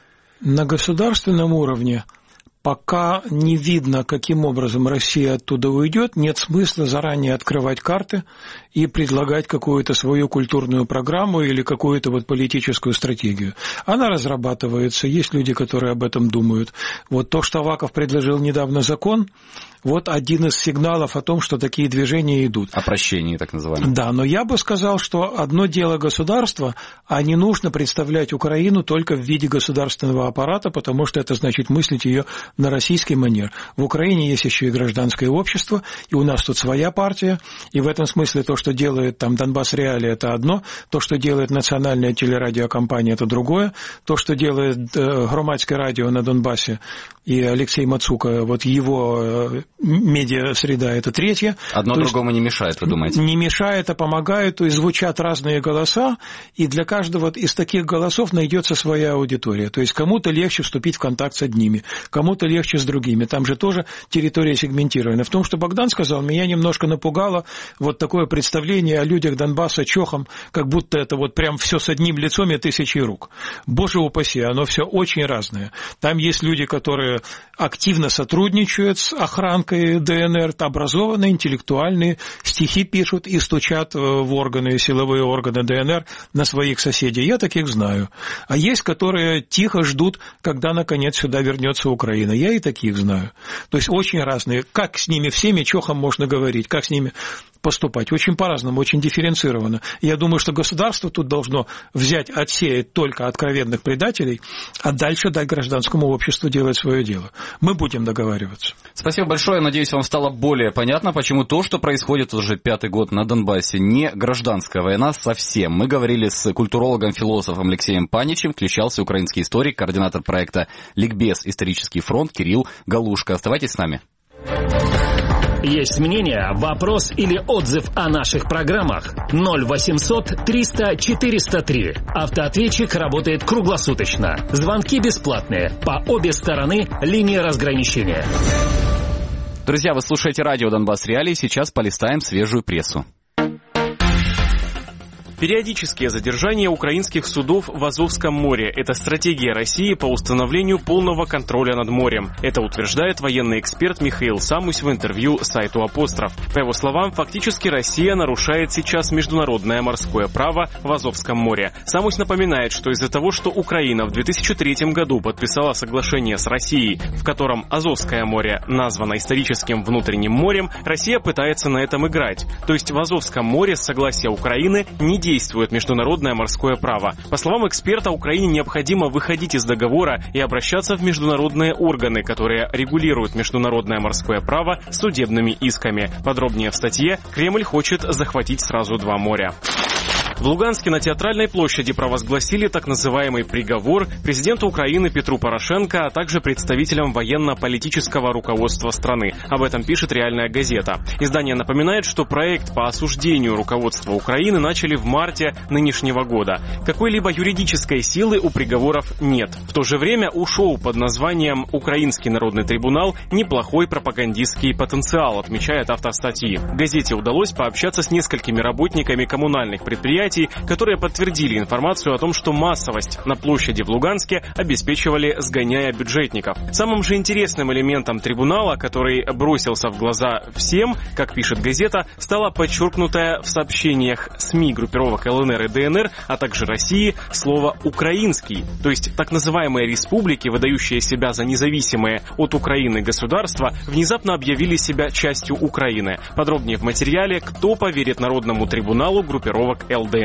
На государственном уровне пока не видно, каким образом Россия оттуда уйдет, нет смысла заранее открывать карты и предлагать какую-то свою культурную программу или какую-то вот политическую стратегию. Она разрабатывается, есть люди, которые об этом думают. Вот то, что Аваков предложил недавно закон, вот один из сигналов о том, что такие движения идут.
О прощении, так называемое.
Да, но я бы сказал, что одно дело государства, а не нужно представлять Украину только в виде государственного аппарата, потому что это значит мыслить ее на российский манер. В Украине есть еще и гражданское общество, и у нас тут своя партия, и в этом смысле то, что делает там Донбасс Реали, это одно, то, что делает национальная телерадиокомпания, это другое, то, что делает э, громадское радио на Донбассе, и Алексей Мацука, вот его медиа-среда – это третье.
Одно то другому не мешает, вы думаете?
Не мешает, а помогает, то есть звучат разные голоса, и для каждого из таких голосов найдется своя аудитория. То есть кому-то легче вступить в контакт с одними, кому-то легче с другими. Там же тоже территория сегментирована. В том, что Богдан сказал, меня немножко напугало вот такое представление о людях Донбасса чохом, как будто это вот прям все с одним лицом и тысячей рук. Боже упаси, оно все очень разное. Там есть люди, которые активно сотрудничают с охранкой ДНР, образованные, интеллектуальные, стихи пишут и стучат в органы, силовые органы ДНР на своих соседей. Я таких знаю. А есть, которые тихо ждут, когда наконец сюда вернется Украина. Я и таких знаю. То есть очень разные. Как с ними всеми чохом можно говорить, как с ними поступать. Очень по-разному, очень дифференцированно. Я думаю, что государство тут должно взять, отсеять только откровенных предателей, а дальше дать гражданскому обществу делать свое дело. Мы будем договариваться.
Спасибо большое. Надеюсь, вам стало более понятно, почему то, что происходит уже пятый год на Донбассе, не гражданская война совсем. Мы говорили с культурологом-философом Алексеем Паничем, включался украинский историк, координатор проекта «Ликбез. Исторический фронт» Кирилл Галушко. Оставайтесь с нами.
Есть мнение, вопрос или отзыв о наших программах? ноль восемьсот триста четыреста три. Автоответчик работает круглосуточно. Звонки бесплатные. По обе стороны линии разграничения.
Друзья, вы слушаете радио «Донбасс Реалии». Сейчас полистаем свежую прессу.
Периодические задержания украинских судов в Азовском море – это стратегия России по установлению полного контроля над морем. Это утверждает военный эксперт Михаил Самусь в интервью сайту «Апостроф». По его словам, фактически Россия нарушает сейчас международное морское право в Азовском море. Самусь напоминает, что из-за того, что Украина в две тысячи третьем году подписала соглашение с Россией, в котором Азовское море названо историческим внутренним морем, Россия пытается на этом играть. То есть в Азовском море с согласия Украины не действует действует международное морское право. По словам эксперта, Украине необходимо выходить из договора и обращаться в международные органы, которые регулируют международное морское право судебными исками. Подробнее в статье «Кремль хочет захватить сразу два моря». В Луганске на Театральной площади провозгласили так называемый приговор президенту Украины Петру Порошенко, а также представителям военно-политического руководства страны. Об этом пишет «Реальная газета». Издание напоминает, что проект по осуждению руководства Украины начали в марте нынешнего года. Какой-либо юридической силы у приговоров нет. В то же время у шоу под названием «Украинский народный трибунал» неплохой пропагандистский потенциал, отмечает автор статьи. Газете удалось пообщаться с несколькими работниками коммунальных предприятий, которые подтвердили информацию о том, что массовость на площади в Луганске обеспечивали, сгоняя бюджетников. Самым же интересным элементом трибунала, который бросился в глаза всем, как пишет газета, стало подчеркнутое в сообщениях СМИ группировок ЛНР и ДНР, а также России, слово «украинский». То есть так называемые республики, выдающие себя за независимые от Украины государства, внезапно объявили себя частью Украины. Подробнее в материале «Кто поверит Народному трибуналу» группировок ЛДНР.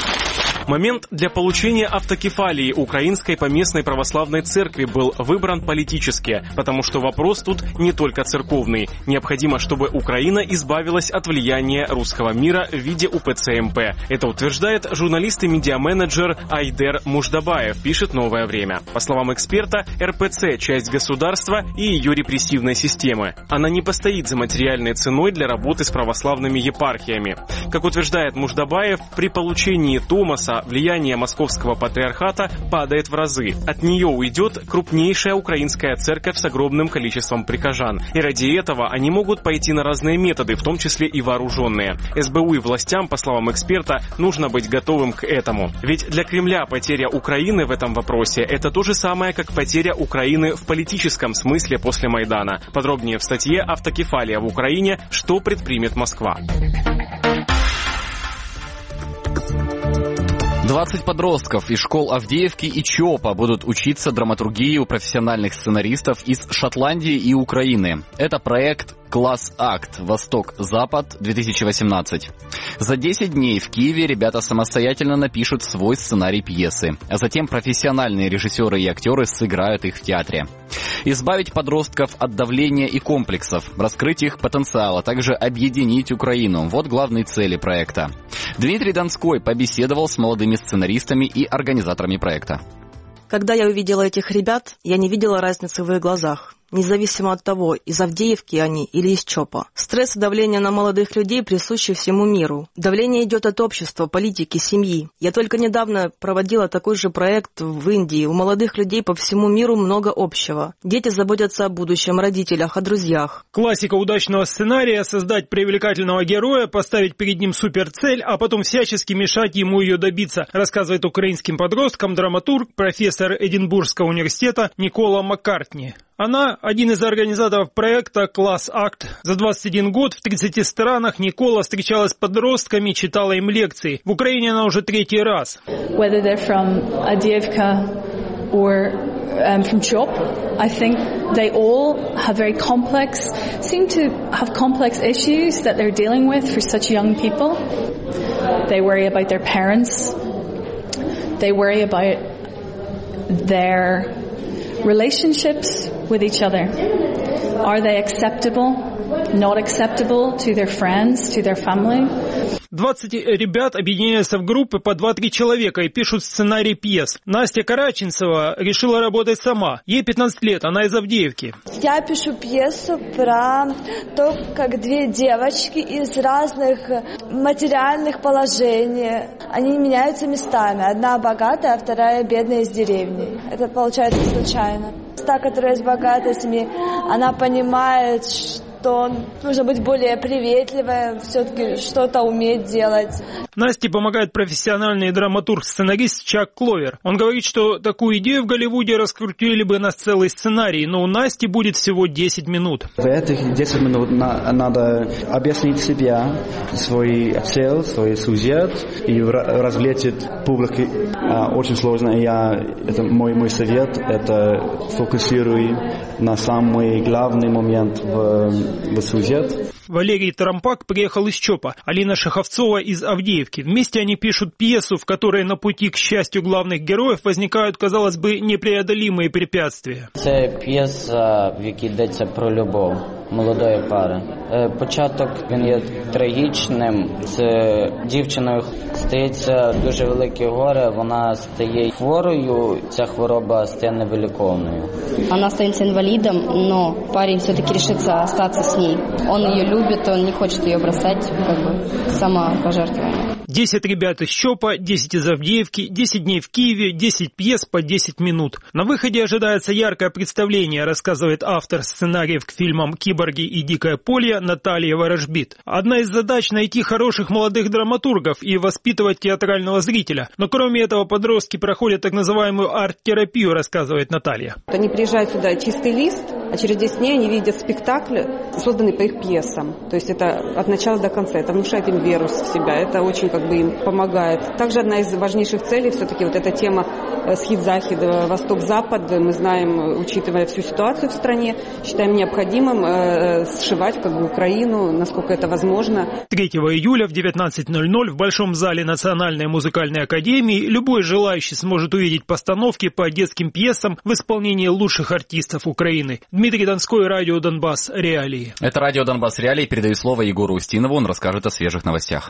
Момент для получения автокефалии Украинской поместной православной церкви был выбран политически, потому что вопрос тут не только церковный. Необходимо, чтобы Украина избавилась от влияния русского мира в виде УПЦ-МП. Это утверждает журналист и медиаменеджер Айдер Муждабаев, пишет «Новое время». По словам эксперта, РПЦ – часть государства и ее репрессивной системы. Она не постоит за материальной ценой для работы с православными епархиями. Как утверждает Муждабаев, при получении Томаса влияние московского патриархата падает в разы. От нее уйдет крупнейшая украинская церковь с огромным количеством прихожан. И ради этого они могут пойти на разные методы, в том числе и вооруженные. СБУ и властям, по словам эксперта, нужно быть готовым к этому. Ведь для Кремля потеря Украины в этом вопросе – это то же самое, как потеря Украины в политическом смысле после Майдана. Подробнее в статье «Автокефалия в Украине. Что предпримет Москва».
двадцать подростков из школ Авдеевки и ЧОПа будут учиться драматургии у профессиональных сценаристов из Шотландии и Украины. Это проект «Класс Акт. Восток-Запад-две тысячи восемнадцать». За десять дней в Киеве ребята самостоятельно напишут свой сценарий пьесы, а затем профессиональные режиссеры и актеры сыграют их в театре. Избавить подростков от давления и комплексов, раскрыть их потенциал, а также объединить Украину – вот главные цели проекта. Дмитрий Донской побеседовал с молодыми сценаристами и организаторами проекта.
Когда я увидела этих ребят, я не видела разницы в их глазах. Независимо от того, из Авдеевки они или из ЧОПа. Стресс и давление на молодых людей присущи всему миру. Давление идет от общества, политики, семьи. Я только недавно проводила такой же проект в Индии. У молодых людей по всему миру много общего. Дети заботятся о будущем, о родителях, о друзьях.
Классика удачного сценария – создать привлекательного героя, поставить перед ним суперцель, а потом всячески мешать ему ее добиться, рассказывает украинским подросткам драматург, профессор Эдинбургского университета Никола Маккартни. Она – один из организаторов проекта «Класс Акт». За двадцать один год в тридцати странах Никола встречалась с подростками, читала им лекции. В Украине она уже третий раз.
Whether they're from Avdiivka or um, from CHOP, I think they all have very complex, seem to have complex issues that they're dealing with for such young people. They worry about their parents. They worry about their relationships with each other. Are they acceptable, not acceptable to their friends, to their family?
двадцать ребят объединяются в группы по два-три человека и пишут сценарий пьес. Настя Караченцева решила работать сама. Ей пятнадцать лет, она из Авдеевки.
Я пишу пьесу про то, как две девочки из разных материальных положений, они меняются местами. Одна богатая, а вторая бедная из деревни. Это получается случайно. Та, которая из богатой семьи, она понимает, что нужно быть более приветливой, все-таки что-то уметь делать.
Насте помогает профессиональный драматург-сценарист Чак Кловер. Он говорит, что такую идею в Голливуде раскрутили бы на целый сценарий, но у Насти будет всего десять минут.
В этих десять минут на, надо объяснить себя, свой цель, свой сюжет и развлечь публику. Очень сложно. Я, это мой, мой совет, это фокусируй на самый главный момент в, в сюжет.
Валерий Тарампак приехал из ЧОПа, Алина Шаховцова из Авдеевки. Вместе они пишут пьесу, в которой на пути к счастью главных героев возникают, казалось бы, непреодолимые препятствия.
Це п'єса, в якій йдеться про любов молодої пари. Початок, він є трагічним. З дівчиною стається дуже велике горе, вона стає хворою, ця хвороба стає невиліковною.
Она станет инвалидом, но парень все-таки решится остаться с ней. Он ее любит, он не хочет ее бросать, как бы самопожертвование.
Десять ребят из ЧОПа, десять из Авдеевки, десять дней в Киеве, десять пьес по десять минут. На выходе ожидается яркое представление, рассказывает автор сценариев к фильмам «Киборги» и «Дикое поле» Наталья Ворожбит. Одна из задач – найти хороших молодых драматургов и воспитывать театрального зрителя. Но кроме этого подростки проходят так называемую арт-терапию, рассказывает Наталья.
Они приезжают сюда чистый лист, а через десять дней они видят спектакль, созданный по их пьесам. То есть это от начала до конца. Это внушает им веру в себя. Это очень как бы им помогает. Также одна из важнейших целей все-таки вот эта тема схід-захід, восток-запад. Мы знаем, учитывая всю ситуацию в стране, считаем необходимым э, сшивать как бы Украину, насколько это возможно.
третьего июля в девятнадцать ноль ноль в Большом зале Национальной музыкальной академии любой желающий сможет увидеть постановки по детским пьесам в исполнении лучших артистов Украины. Дмитрий Донской, радио Донбасс, Реалии.
Это радио Донбасс Реалии. Передаю слово Егору Устинову. Он расскажет о свежих новостях.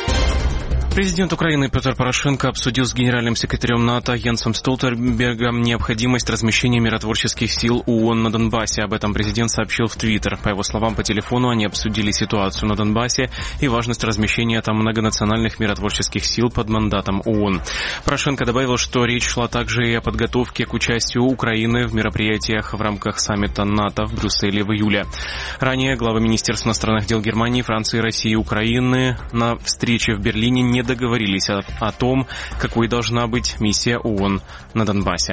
Президент Украины Петр Порошенко обсудил с генеральным секретарем НАТО Йенсом Столтенбергом необходимость размещения миротворческих сил ООН на Донбассе. Об этом президент сообщил в Твиттер. По его словам, по телефону они обсудили ситуацию на Донбассе и важность размещения там многонациональных миротворческих сил под мандатом ООН. Порошенко добавил, что речь шла также и о подготовке к участию Украины в мероприятиях в рамках саммита НАТО в Брюсселе в июле. Ранее главы Министерств иностранных дел Германии, Франции, России и Украины на встрече в Берлине не договорились о, о том, какой должна быть миссия ООН на Донбассе.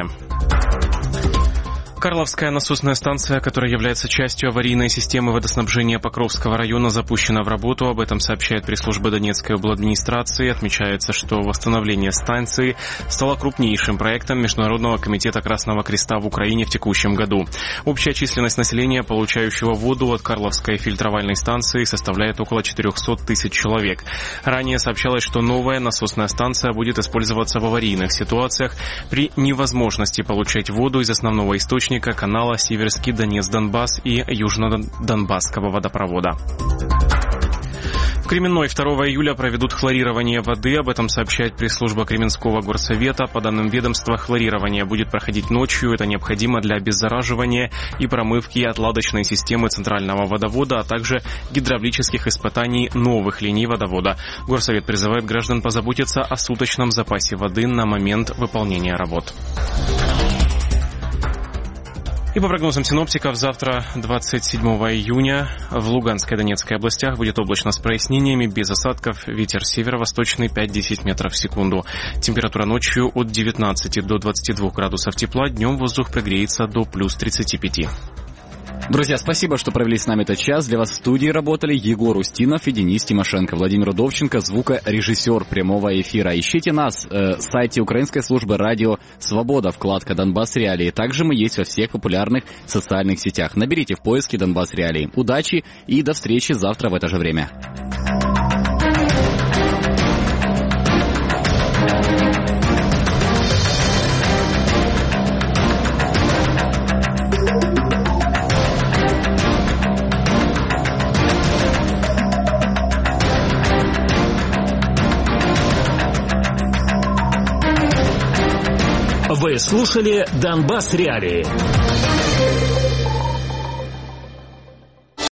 Карловская насосная станция, которая является частью аварийной системы водоснабжения Покровского района, запущена в работу. Об этом сообщает пресс-служба Донецкой обладминистрации. Отмечается, что восстановление станции стало крупнейшим проектом Международного комитета Красного Креста в Украине в текущем году. Общая численность населения, получающего воду от Карловской фильтровальной станции, составляет около четыреста тысяч человек. Ранее сообщалось, что новая насосная станция будет использоваться в аварийных ситуациях при невозможности получать воду из основного источника канала Северский Донец-Донбасс и Южно-Донбасского водопровода. В Кременной второго июля проведут хлорирование воды. Об этом сообщает пресс-служба Кременского горсовета. По данным ведомства, хлорирование будет проходить ночью. Это необходимо для обеззараживания и промывки отладочной системы центрального водовода, а также гидравлических испытаний новых линий водовода. Горсовет призывает граждан позаботиться о суточном запасе воды на момент выполнения работ. И по прогнозам синоптиков, завтра, двадцать седьмого июня, в Луганской и Донецкой областях будет облачно с прояснениями, без осадков, ветер северо-восточный пять-десять метров в секунду. Температура ночью от девятнадцати до двадцати двух градусов тепла, днем воздух прогреется до плюс тридцати пяти.
Друзья, спасибо, что провели с нами этот час. Для вас в студии работали Егор Устинов и Денис Тимошенко. Владимир Удовченко, звукорежиссер прямого эфира. Ищите нас э, на сайте Украинской службы радио «Свобода», вкладка «Донбасс Реалии». Также мы есть во всех популярных социальных сетях. Наберите в поиске «Донбасс Реалии». Удачи и до встречи завтра в это же время.
Вы слушали «Донбасс Реалии».